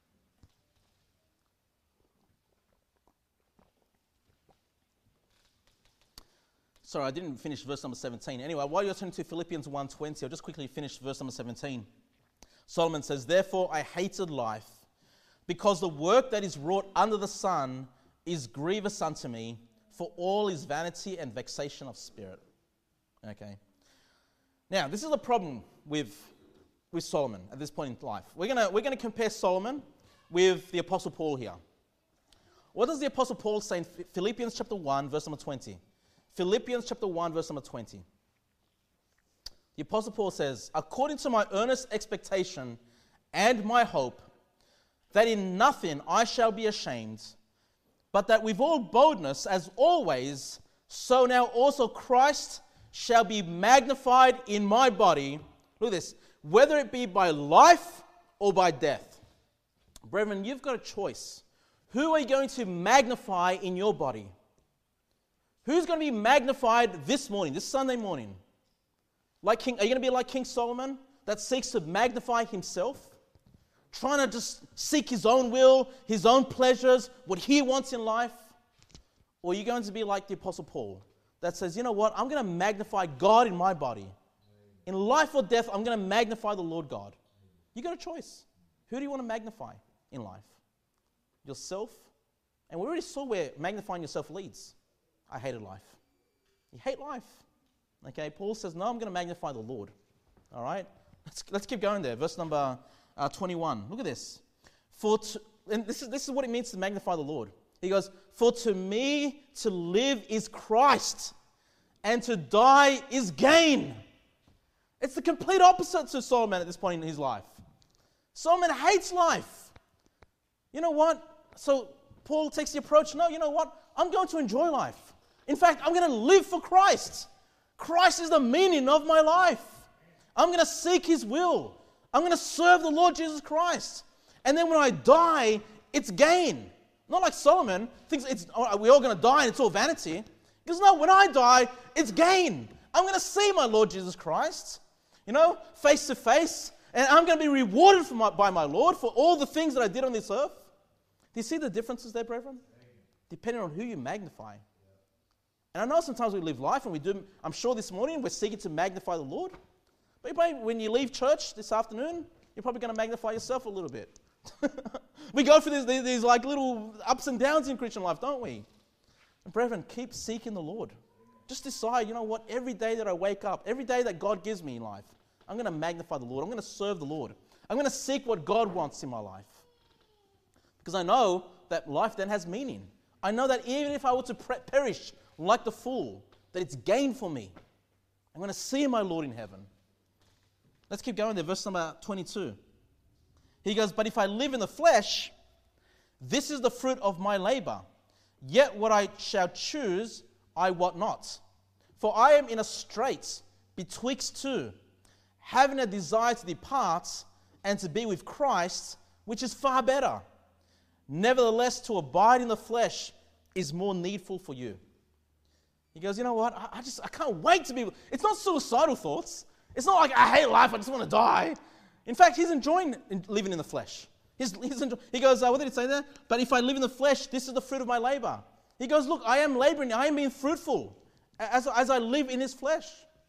Sorry, I didn't finish verse number seventeen. Anyway, while you're turning to Philippians one twenty, I'll just quickly finish verse number seventeen. Solomon says, "Therefore I hated life, because the work that is wrought under the sun is grievous unto me, for all is vanity and vexation of spirit." Okay. Now, this is a problem with, with Solomon at this point in life. We're gonna we're gonna compare Solomon with the Apostle Paul here. What does the Apostle Paul say in Philippians chapter one, verse number twenty? Philippians chapter one, verse number twenty. The Apostle Paul says, "According to my earnest expectation and my hope, that in nothing I shall be ashamed, but that with all boldness, as always, so now also Christ shall be magnified in my body." Look at this. "Whether it be by life or by death." Brethren, you've got a choice. Who are you going to magnify in your body? Who's going to be magnified this morning, this Sunday morning? Like King, are you going to be like King Solomon that seeks to magnify himself? Trying to just seek his own will, his own pleasures, what he wants in life? Or are you going to be like the Apostle Paul that says, you know what, I'm going to magnify God in my body. In life or death, I'm going to magnify the Lord God. You got a choice. Who do you want to magnify in life? Yourself? And we already saw where magnifying yourself leads. I hated life. You hate life. Okay, Paul says, no, I'm going to magnify the Lord. All right? Let's, let's keep going there. Verse number uh, twenty-one. Look at this. For to, and this is, this is what it means to magnify the Lord. He goes, "For to me to live is Christ, and to die is gain." It's the complete opposite to Solomon at this point in his life. Solomon hates life. You know what? So Paul takes the approach, no, you know what? I'm going to enjoy life. In fact, I'm going to live for Christ. Christ is the meaning of my life. I'm going to seek His will. I'm going to serve the Lord Jesus Christ. And then when I die, it's gain. Not like Solomon thinks it's, oh, we're all going to die and it's all vanity. Because no, when I die, it's gain. I'm going to see my Lord Jesus Christ, you know, face to face. And I'm going to be rewarded for my, by my Lord for all the things that I did on this earth. Do you see the differences there, brethren? Depending on who you magnify. And I know sometimes we live life and we do, I'm sure this morning we're seeking to magnify the Lord. But you probably, when you leave church this afternoon, you're probably going to magnify yourself a little bit. We go through these, these, these like little ups and downs in Christian life, don't we? And brethren, keep seeking the Lord. Just decide, you know what, every day that I wake up, every day that God gives me in life, I'm going to magnify the Lord. I'm going to serve the Lord. I'm going to seek what God wants in my life. Because I know that life then has meaning. I know that even if I were to perish like the fool, that it's gain for me. I'm going to see my Lord in heaven. Let's keep going there. Verse number twenty-two. He goes, "But if I live in the flesh, this is the fruit of my labor. Yet what I shall choose, I wot not. For I am in a strait betwixt two, having a desire to depart and to be with Christ, which is far better. Nevertheless, to abide in the flesh is more needful for you." He goes, you know what, I, I just, I can't wait to be, it's not suicidal thoughts. It's not like, I hate life, I just want to die. In fact, he's enjoying living in the flesh. He's, he's enjoy, he goes, uh, what did it say there? "But if I live in the flesh, this is the fruit of my labor." He goes, look, I am laboring, I am being fruitful as, as I live in his flesh.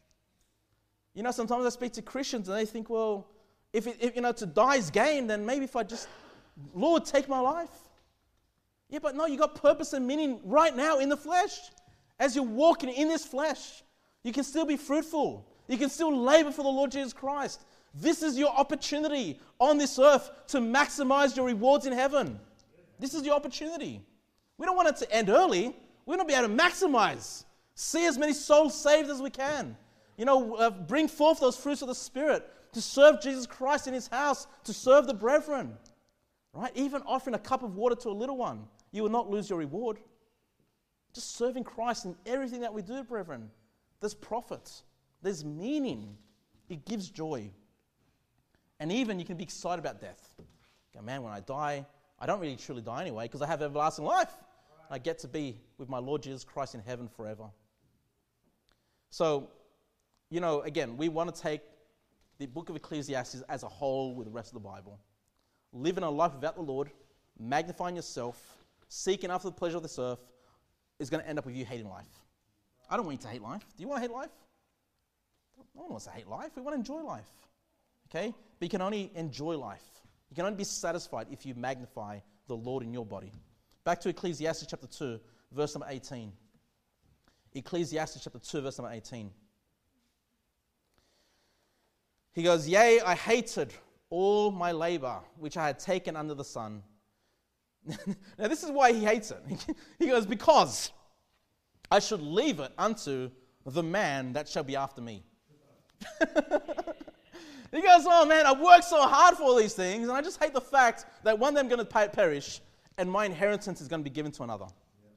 You know, sometimes I speak to Christians and they think, well, if, it, if you know, to die is gain, then maybe if I just, Lord, take my life. Yeah, but no, you got purpose and meaning right now in the flesh. As you're walking in this flesh, you can still be fruitful. You can still labor for the Lord Jesus Christ. This is your opportunity on this earth to maximize your rewards in heaven. This is your opportunity. We don't want it to end early. We want to be able to maximize. See as many souls saved as we can. You know, uh, bring forth those fruits of the Spirit to serve Jesus Christ in His house, to serve the brethren. Right? Even offering a cup of water to a little one. you will not lose your reward. Just serving Christ in everything that we do, brethren. There's profit. There's meaning. It gives joy. And even you can be excited about death. Go, man, when I die, I don't really truly die anyway because I have everlasting life. I get to be with my Lord Jesus Christ in heaven forever. So, you know, again, we want to take the book of Ecclesiastes as a whole with the rest of the Bible. Living a life without the Lord, magnifying yourself, seeking after the pleasure of this earth, is going to end up with you hating life. I don't want you to hate life. Do you want to hate life? No one wants to hate life. We want to enjoy life. Okay? But you can only enjoy life. You can only be satisfied if you magnify the Lord in your body. Back to Ecclesiastes chapter two, verse number eighteen. Ecclesiastes chapter two, verse number eighteen. He goes, yea, I hated all my labor, which I had taken under the sun. Now this is why he hates it. He goes, because I should leave it unto the man that shall be after me. He goes, oh man, I've worked so hard for all these things, and I just hate the fact that one day I'm going to perish, and my inheritance is going to be given to another.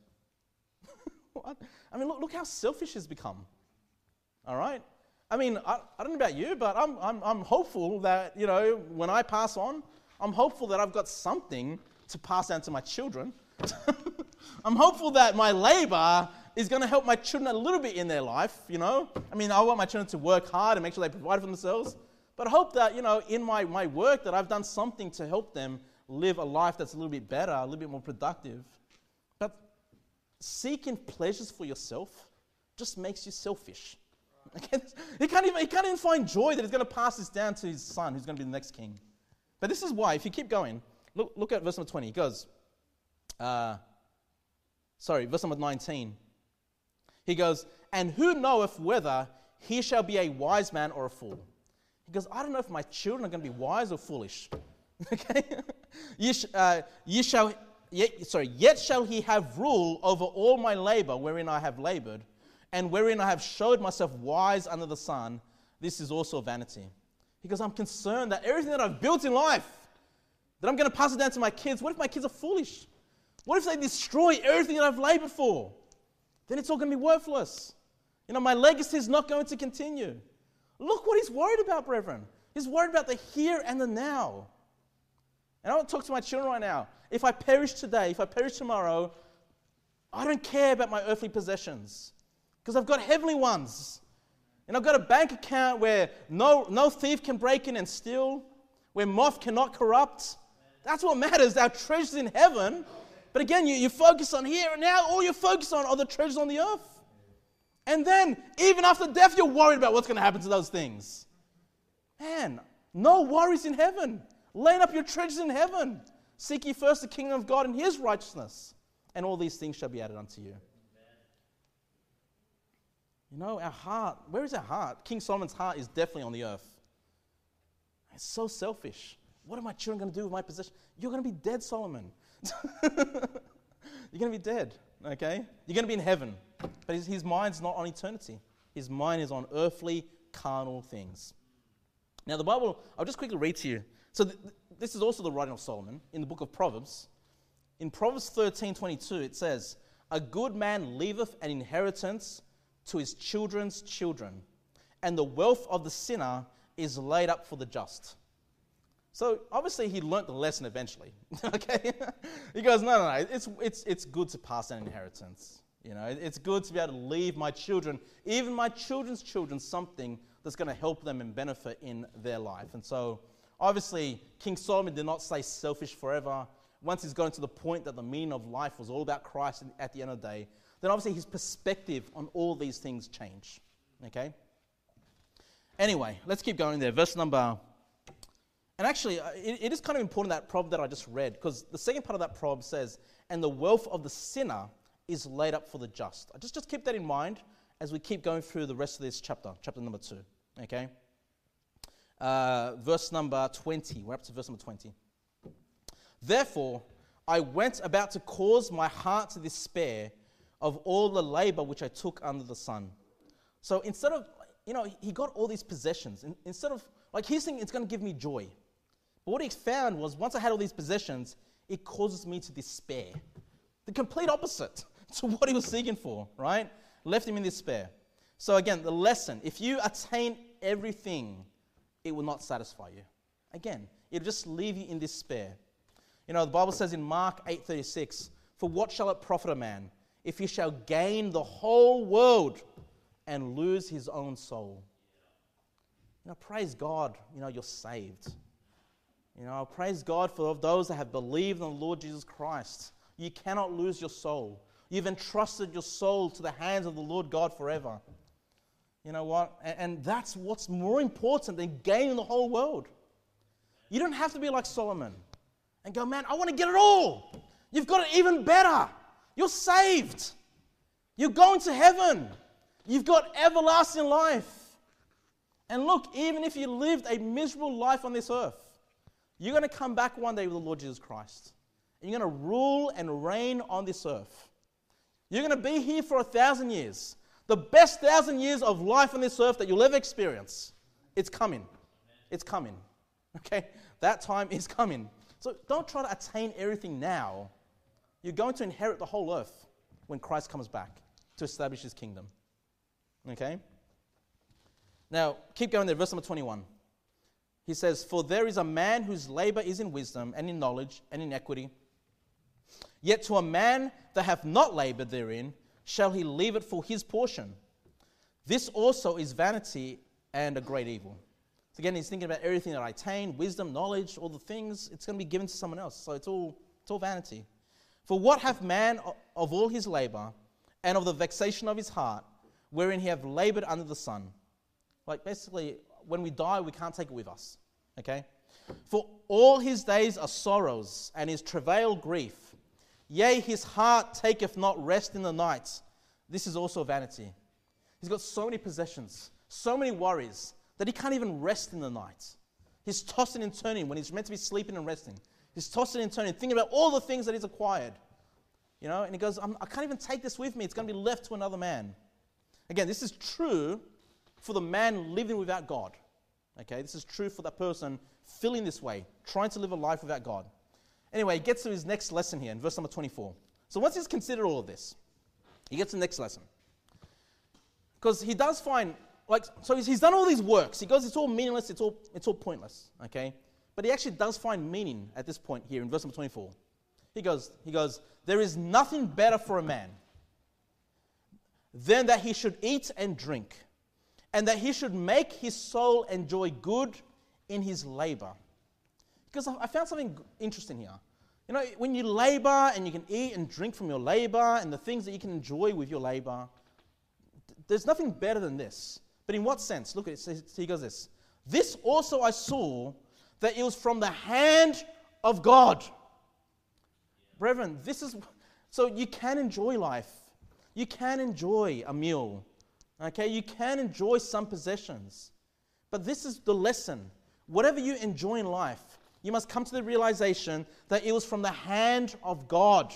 What? I mean, look, look how selfish he's become. All right? I mean, I, I don't know about you, but I'm, I'm, I'm hopeful that, you know, when I pass on, I'm hopeful that I've got something to pass down to my children. I'm hopeful that my labor is going to help my children a little bit in their life, you know. I mean, I want my children to work hard and make sure they provide for themselves. But I hope that, you know, in my, my work that I've done something to help them live a life that's a little bit better, a little bit more productive. But seeking pleasures for yourself just makes you selfish. Okay? He can't even, he can't even find joy that he's going to pass this down to his son, who's going to be the next king. But this is why, if you keep going, look, look at verse number twenty. He goes, uh, sorry, verse number nineteen. He goes, and who knoweth whether he shall be a wise man or a fool? He goes, I don't know if my children are going to be wise or foolish. Okay? ye, sh- uh, ye shall, yet, sorry, yet shall he have rule over all my labor wherein I have labored, and wherein I have showed myself wise under the sun. This is also vanity. He goes, I'm concerned that everything that I've built in life, that I'm going to pass it down to my kids. What if my kids are foolish? What if they destroy everything that I've labored for? Then it's all going to be worthless. You know, my legacy is not going to continue. Look what he's worried about, brethren. He's worried about the here and the now. And I want to talk to my children right now. If I perish today, if I perish tomorrow, I don't care about my earthly possessions because I've got heavenly ones. And I've got a bank account where no, no thief can break in and steal, where moth cannot corrupt. That's what matters, our treasures in heaven. But again, you, you focus on here and now, all you focus on are the treasures on the earth. And then, even after death, you're worried about what's going to happen to those things. Man, no worries in heaven. Laying up your treasures in heaven. Seek ye first the kingdom of God and his righteousness, and all these things shall be added unto you. You know, our heart, where is our heart? King Solomon's heart is definitely on the earth. It's so selfish. What are my children going to do with my possession? You're going to be dead, Solomon. You're going to be dead, okay? You're going to be in heaven. But his, his mind's not on eternity. His mind is on earthly, carnal things. Now, the Bible, I'll just quickly read to you. So th- this is also the writing of Solomon in the book of Proverbs. In Proverbs thirteen twenty-two, it says, a good man leaveth an inheritance to his children's children, and the wealth of the sinner is laid up for the just. So obviously he learnt the lesson eventually. Okay, he goes, no, no, no. It's it's it's good to pass down inheritance. You know, it's good to be able to leave my children, even my children's children, something that's going to help them and benefit in their life. And so, obviously, King Solomon did not stay selfish forever. Once he's gotten to the point that the meaning of life was all about Christ at the end of the day, then obviously his perspective on all these things change. Okay. Anyway, let's keep going there. Verse number. And actually, it, it is kind of important, that proverb that I just read, because the second part of that proverb says, and the wealth of the sinner is laid up for the just. Just, just keep that in mind as we keep going through the rest of this chapter, chapter number two. Okay? Uh, verse number twenty. We're up to verse number twenty. Therefore, I went about to cause my heart to despair of all the labor which I took under the sun. So instead of, you know, he got all these possessions. Instead of, like, he's thinking it's going to give me joy. But what he found was, once I had all these possessions, it causes me to despair. The complete opposite to what he was seeking for, right? Left him in despair. So again, the lesson, if you attain everything, it will not satisfy you. Again, it'll just leave you in despair. You know, the Bible says in Mark eight thirty-six, "For what shall it profit a man if he shall gain the whole world and lose his own soul?" You know, praise God, you know, you're saved. You know, praise God for those that have believed in the Lord Jesus Christ. You cannot lose your soul. You've entrusted your soul to the hands of the Lord God forever. You know what? And, and that's what's more important than gaining the whole world. You don't have to be like Solomon and go, man, I want to get it all. You've got it even better. You're saved. You're going to heaven. You've got everlasting life. And look, even if you lived a miserable life on this earth, you're going to come back one day with the Lord Jesus Christ. And you're going to rule and reign on this earth. You're going to be here for a thousand years. The best thousand years of life on this earth that you'll ever experience. It's coming. It's coming. Okay? That time is coming. So don't try to attain everything now. You're going to inherit the whole earth when Christ comes back to establish his kingdom. Okay? Now, keep going there, verse number twenty-one. He says, "For there is a man whose labor is in wisdom and in knowledge and in equity. Yet to a man that hath not labored therein, shall he leave it for his portion. This also is vanity and a great evil." So again, he's thinking about everything that I attain, wisdom, knowledge, all the things, it's going to be given to someone else. So it's all, it's all vanity. "For what hath man of all his labor and of the vexation of his heart, wherein he hath labored under the sun?" Like basically, when we die, we can't take it with us. Okay? "For all his days are sorrows, and his travail grief. Yea, his heart taketh not rest in the night. This is also vanity." He's got so many possessions, so many worries, that he can't even rest in the night. He's tossing and turning when he's meant to be sleeping and resting. He's tossing and turning, thinking about all the things that he's acquired. You know, and he goes, I'm, I can't even take this with me. It's going to be left to another man. Again, this is true for the man living without God. Okay, this is true for that person feeling this way, trying to live a life without God. Anyway, he gets to his next lesson here in verse number twenty-four. So once he's considered all of this, he gets to the next lesson. Because he does find, like, so he's, he's done all these works. He goes, it's all meaningless, it's all, it's all pointless, okay? But he actually does find meaning at this point here in verse number twenty-four. He goes, he goes, "There is nothing better for a man than that he should eat and drink, and that he should make his soul enjoy good in his labor." Because I found something interesting here. You know, when you labor and you can eat and drink from your labor and the things that you can enjoy with your labor, there's nothing better than this. But in what sense? Look at it. He goes this. "This also I saw that it was from the hand of God." Brethren, this is, so you can enjoy life. You can enjoy a meal. Okay, you can enjoy some possessions. But this is the lesson. Whatever you enjoy in life, you must come to the realization that it was from the hand of God.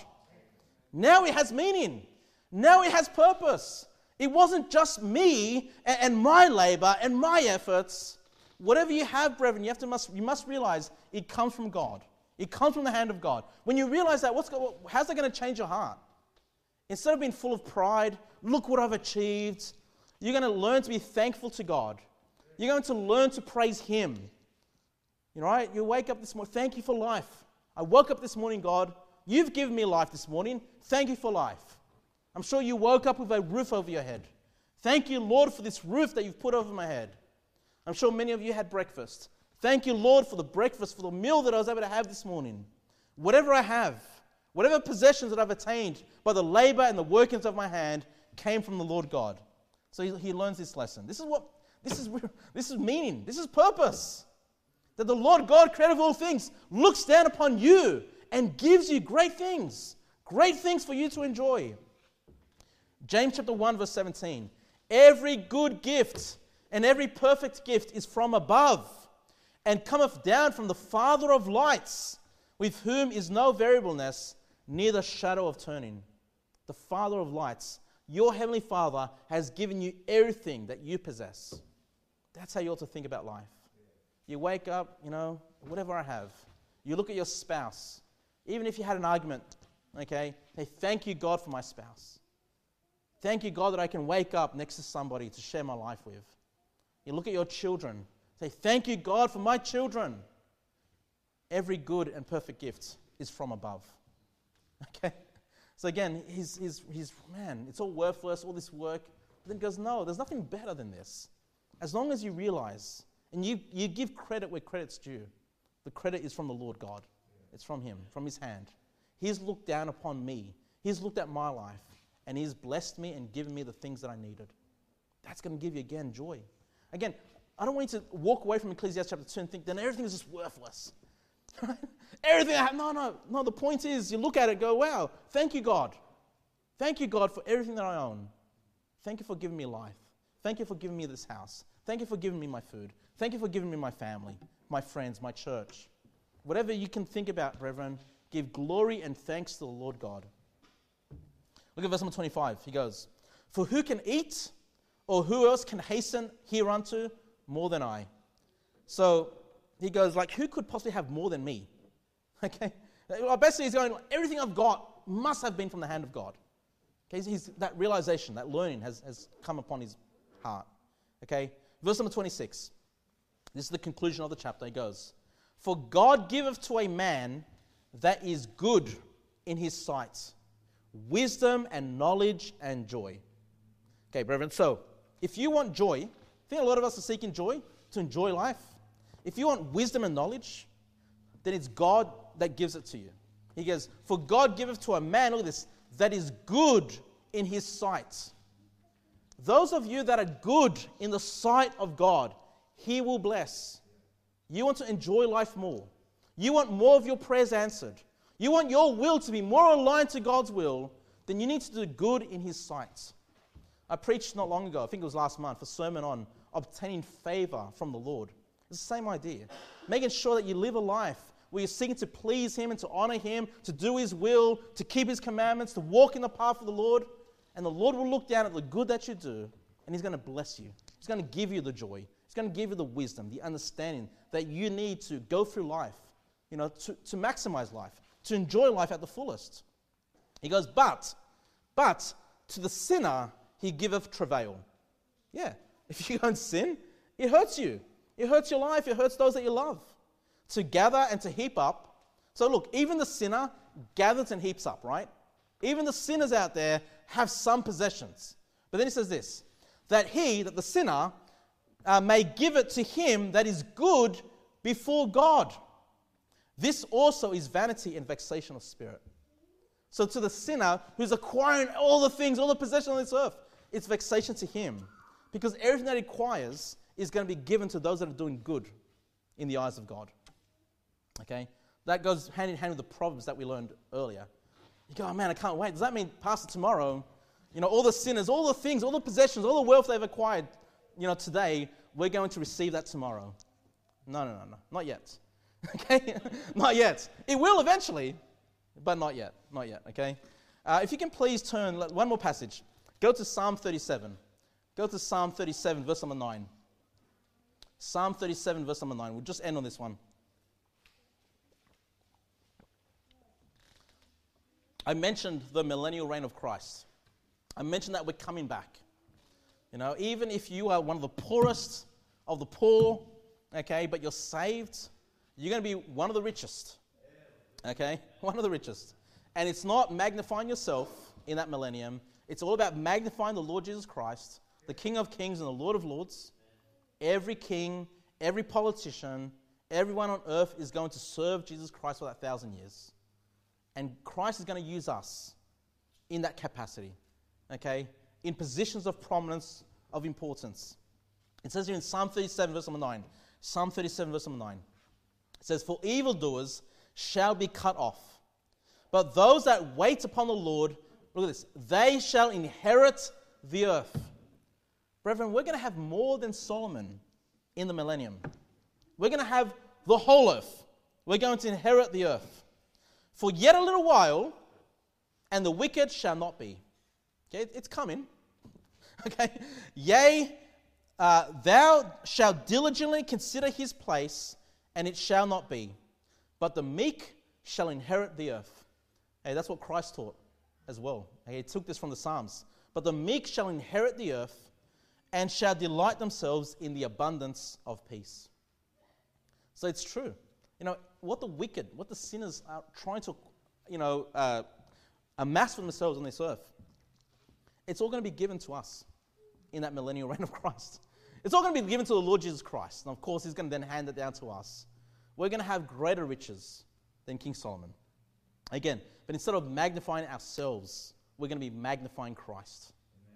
Now it has meaning. Now it has purpose. It wasn't just me and, and my labor and my efforts. Whatever you have, brethren, you have to must you must realize it comes from God. It comes from the hand of God. When you realize that, what's go, how's that going to change your heart? Instead of being full of pride, look what I've achieved, you're going to learn to be thankful to God. You're going to learn to praise Him. You know, right? You wake up this morning, thank you for life. I woke up this morning, God. You've given me life this morning. Thank you for life. I'm sure you woke up with a roof over your head. Thank you, Lord, for this roof that you've put over my head. I'm sure many of you had breakfast. Thank you, Lord, for the breakfast, for the meal that I was able to have this morning. Whatever I have, whatever possessions that I've attained by the labor and the workings of my hand came from the Lord God. So he, he learns this lesson. This is what, this is, this is meaning. This is purpose. That the Lord God, creator of all things, looks down upon you and gives you great things. Great things for you to enjoy. James chapter one, verse seventeen. "Every good gift and every perfect gift is from above, and cometh down from the Father of lights, with whom is no variableness, neither shadow of turning." The Father of lights, your Heavenly Father, has given you everything that you possess. That's how you ought to think about life. You wake up, you know, whatever I have. You look at your spouse. Even if you had an argument Okay? Say, thank you, God, for my spouse. Thank you, God, that I can wake up next to somebody to share my life with. You look at your children. Say, thank you, God, for my children. Every good and perfect gift is from above. Okay? So again, he's, he's, he's man, it's all worthless, all this work. But then he goes, no, there's nothing better than this. As long as you realize, and you, you give credit where credit's due, the credit is from the Lord God. It's from him, from his hand. He's looked down upon me. He's looked at my life, and he's blessed me and given me the things that I needed. That's going to give you, again, joy. Again, I don't want you to walk away from Ecclesiastes chapter two and think, then everything is just worthless. Right? Everything I have, no, no, no. The point is, you look at it and go, wow, thank you, God. Thank you, God, for everything that I own. Thank you for giving me life. Thank you for giving me this house. Thank you for giving me my food. Thank you for giving me my family, my friends, my church. Whatever you can think about, brethren, give glory and thanks to the Lord God. Look at verse number twenty-five. He goes, for who can eat, or who else can hasten hereunto more than I? So he goes, like, who could possibly have more than me? Okay? Well, basically he's going, everything I've got must have been from the hand of God. Okay? He's, he's, that realization, that learning has, has come upon his heart. Okay? Verse number twenty-six. This is the conclusion of the chapter. He goes, for God giveth to a man that is good in his sight, wisdom and knowledge and joy. Okay, brethren, so if you want joy, I think a lot of us are seeking joy, to enjoy life. If you want wisdom and knowledge, then it's God that gives it to you. He goes, for God giveth to a man, look at this, that is good in his sight. Those of you that are good in the sight of God, he will bless. You want to enjoy life more. You want more of your prayers answered. You want your will to be more aligned to God's will, then you need to do good in his sight. I preached not long ago, I think it was last month, a sermon on obtaining favor from the Lord. It's the same idea. Making sure that you live a life where you're seeking to please him and to honor him, to do his will, to keep his commandments, to walk in the path of the Lord. And the Lord will look down at the good that you do, and he's going to bless you. He's going to give you the joy. He's going to give you the wisdom, the understanding that you need to go through life, you know, to, to maximize life, to enjoy life at the fullest. He goes, but, but to the sinner he giveth travail. Yeah, if you go and sin, it hurts you. It hurts your life. It hurts those that you love. To gather and to heap up. So look, even the sinner gathers and heaps up, right? Even the sinners out there have some possessions. But then he says this, that he, that the sinner, uh, may give it to him that is good before God. This also is vanity and vexation of spirit. So to the sinner who's acquiring all the things, all the possessions on this earth, it's vexation to him. Because everything that he acquires is going to be given to those that are doing good in the eyes of God. Okay? That goes hand in hand with the Proverbs that we learned earlier. You go, oh man, I can't wait. Does that mean, Pastor, tomorrow, you know, all the sinners, all the things, all the possessions, all the wealth they've acquired, you know, today, we're going to receive that tomorrow? No, no, no, no. Not yet. Okay? Not yet. It will eventually, but not yet. Not yet, okay? Uh, if you can please turn, one more passage. Go to Psalm thirty-seven. Go to Psalm thirty-seven, verse number nine. Psalm thirty-seven, verse number nine. We'll just end on this one. I mentioned the millennial reign of Christ. I mentioned that we're coming back. You know, even if you are one of the poorest of the poor, okay, but you're saved, you're going to be one of the richest. Okay? One of the richest. And it's not magnifying yourself in that millennium. It's all about magnifying the Lord Jesus Christ, the King of Kings and the Lord of Lords. Every king, every politician, everyone on earth is going to serve Jesus Christ for that thousand years. And Christ is going to use us in that capacity, okay, in positions of prominence, of importance. It says here in Psalm thirty-seven, verse number nine. Psalm thirty-seven, verse number nine. It says, for evildoers shall be cut off, but those that wait upon the Lord, look at this, they shall inherit the earth. Brethren, we're going to have more than Solomon in the millennium. We're going to have the whole earth. We're going to inherit the earth. For yet a little while, and the wicked shall not be. Okay, it's coming. Okay, yea, uh, thou shalt diligently consider his place, and it shall not be. But the meek shall inherit the earth. Hey, that's what Christ taught as well. Hey, he took this from the Psalms. But the meek shall inherit the earth and shall delight themselves in the abundance of peace. So it's true. You know, what the wicked, what the sinners are trying to, you know, uh, amass for themselves on this earth, it's all going to be given to us in that millennial reign of Christ. It's all going to be given to the Lord Jesus Christ. And of course, he's going to then hand it down to us. We're going to have greater riches than King Solomon. Again, but instead of magnifying ourselves, we're going to be magnifying Christ.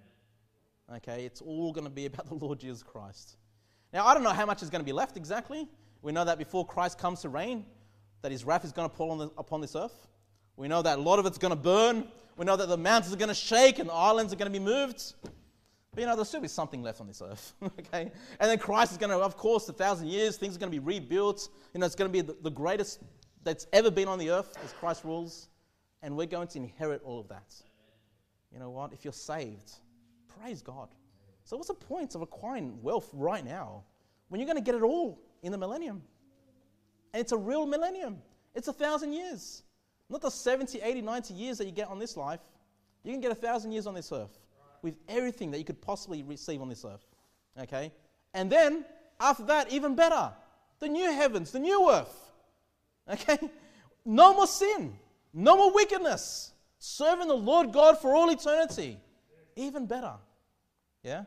Amen. Okay, it's all going to be about the Lord Jesus Christ. Now, I don't know how much is going to be left exactly. We know that before Christ comes to reign, that his wrath is going to fall on the, upon this earth. We know that a lot of it's going to burn. We know that the mountains are going to shake and the islands are going to be moved. But you know, there'll still be something left on this earth. Okay? And then Christ is going to, of course, a thousand years, things are going to be rebuilt. You know, it's going to be the, the greatest that's ever been on the earth as Christ rules. And we're going to inherit all of that. You know what? If you're saved, praise God. So what's the point of acquiring wealth right now when you're going to get it all in the millennium? And it's a real millennium. It's a thousand years. Not the seventy, eighty, ninety years that you get on this life. You can get a thousand years on this earth with everything that you could possibly receive on this earth. Okay? And then, after that, even better. The new heavens, the new earth. Okay? No more sin. No more wickedness. Serving the Lord God for all eternity. Even better. Yeah?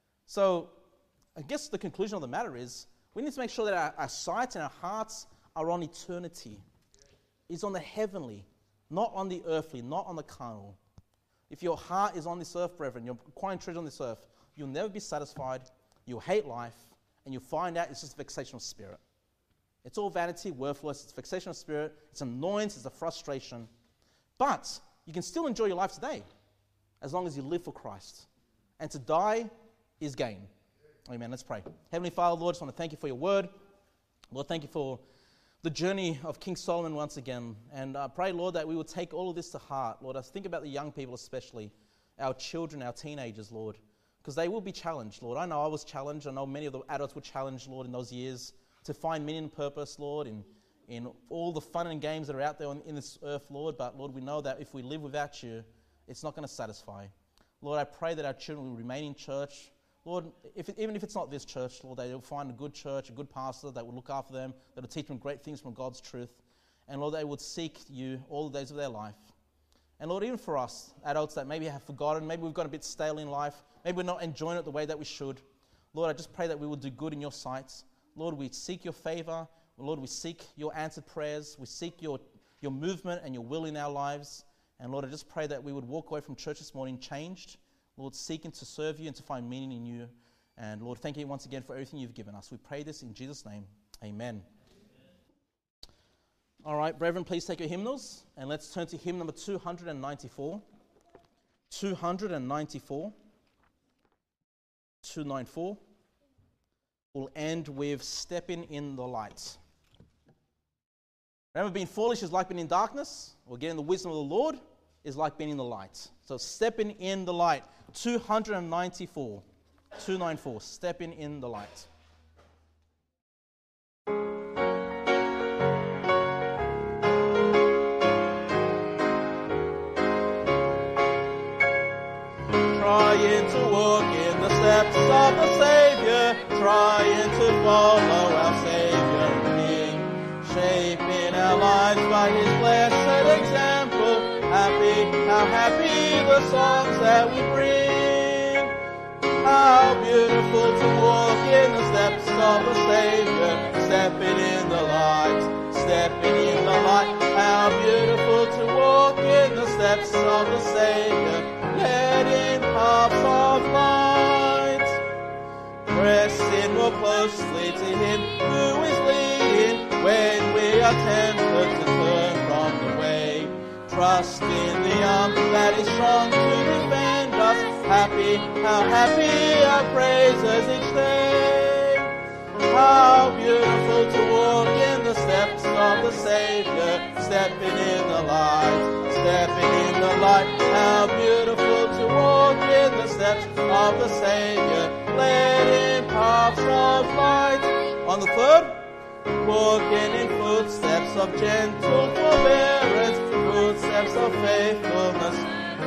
So, I guess the conclusion of the matter is, we need to make sure that our, our sights and our hearts are on eternity. It's on the heavenly, not on the earthly, not on the carnal. If your heart is on this earth, brethren, you're acquiring treasure on this earth, you'll never be satisfied, you'll hate life, and you'll find out it's just a vexation of spirit. It's all vanity, worthless, it's vexation of spirit, it's annoyance, it's a frustration. But you can still enjoy your life today, as long as you live for Christ. And to die is gain. Amen. Let's pray. Heavenly Father, Lord, I just want to thank you for your word. Lord, thank you for the journey of King Solomon once again. And I pray, Lord, that we will take all of this to heart. Lord, I think about the young people especially, our children, our teenagers, Lord, because they will be challenged, Lord. I know I was challenged. I know many of the adults were challenged, Lord, in those years to find meaning and purpose, Lord, in, in all the fun and games that are out there on, in this earth, Lord. But, Lord, we know that if we live without you, it's not going to satisfy. Lord, I pray that our children will remain in church. Lord, if it, even if it's not this church, Lord, they will find a good church, a good pastor that will look after them, that will teach them great things from God's truth. And Lord, they would seek you all the days of their life. And Lord, even for us, adults that maybe have forgotten, maybe we've got a bit stale in life, maybe we're not enjoying it the way that we should. Lord, I just pray that we will do good in your sight. Lord, we seek your favor. Lord, we seek your answered prayers. We seek your, your movement and your will in our lives. And Lord, I just pray that we would walk away from church this morning changed, Lord, seeking to serve you and to find meaning in you. And Lord, thank you once again for everything you've given us. We pray this in Jesus' name. Amen. Amen. All right, brethren, please take your hymnals and let's turn to hymn number two ninety-four. two ninety-four. two ninety-four. We'll end with Stepping in the Light. Remember, being foolish is like being in darkness, or getting the wisdom of the Lord is like being in the light. So stepping in the light. two ninety-four. two ninety-four. Stepping in the light. Trying to walk in the steps of the Savior, trying to follow our Savior King, shaping our lives by His blessed example. Happy, how happy the songs that we bring. How beautiful to walk in the steps of the Savior, stepping in the light, stepping in the light. How beautiful to walk in the steps of the Savior, led in paths of light. Pressing more closely to Him who is leading when we are tempted to turn from the way. Trust in the arm that is strong to defend us. Happy, how happy our praises each day. How beautiful to walk in the steps of the Savior, stepping in the light, stepping in the light. How beautiful to walk in the steps of the Savior, led in paths of light. On the third, walking in footsteps of gentle forbearance, footsteps of faithfulness.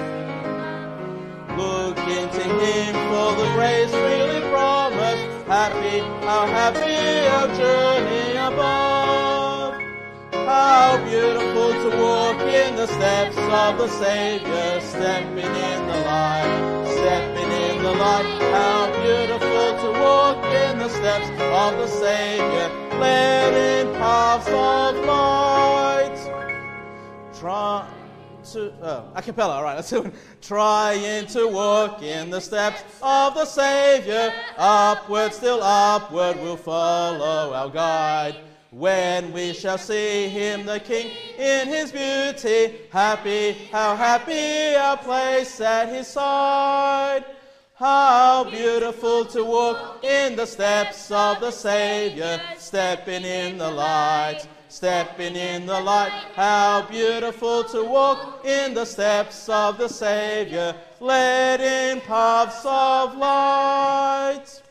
Looking to Him for the grace really promised, happy, how happy our journey above. How beautiful to walk in the steps of the Saviour, stepping in the light, stepping in the light. How beautiful to walk in the steps of the Saviour, led in paths of light. Try to, oh, a cappella, all right, let's do it. Trying to walk in the steps of the Saviour, upward, still upward, we'll follow our guide. When we shall see Him, the King, in His beauty, happy, how happy our place at His side. How beautiful to walk in the steps of the Saviour, stepping in the light, stepping in the light. How beautiful to walk in the steps of the Saviour, led in paths of light.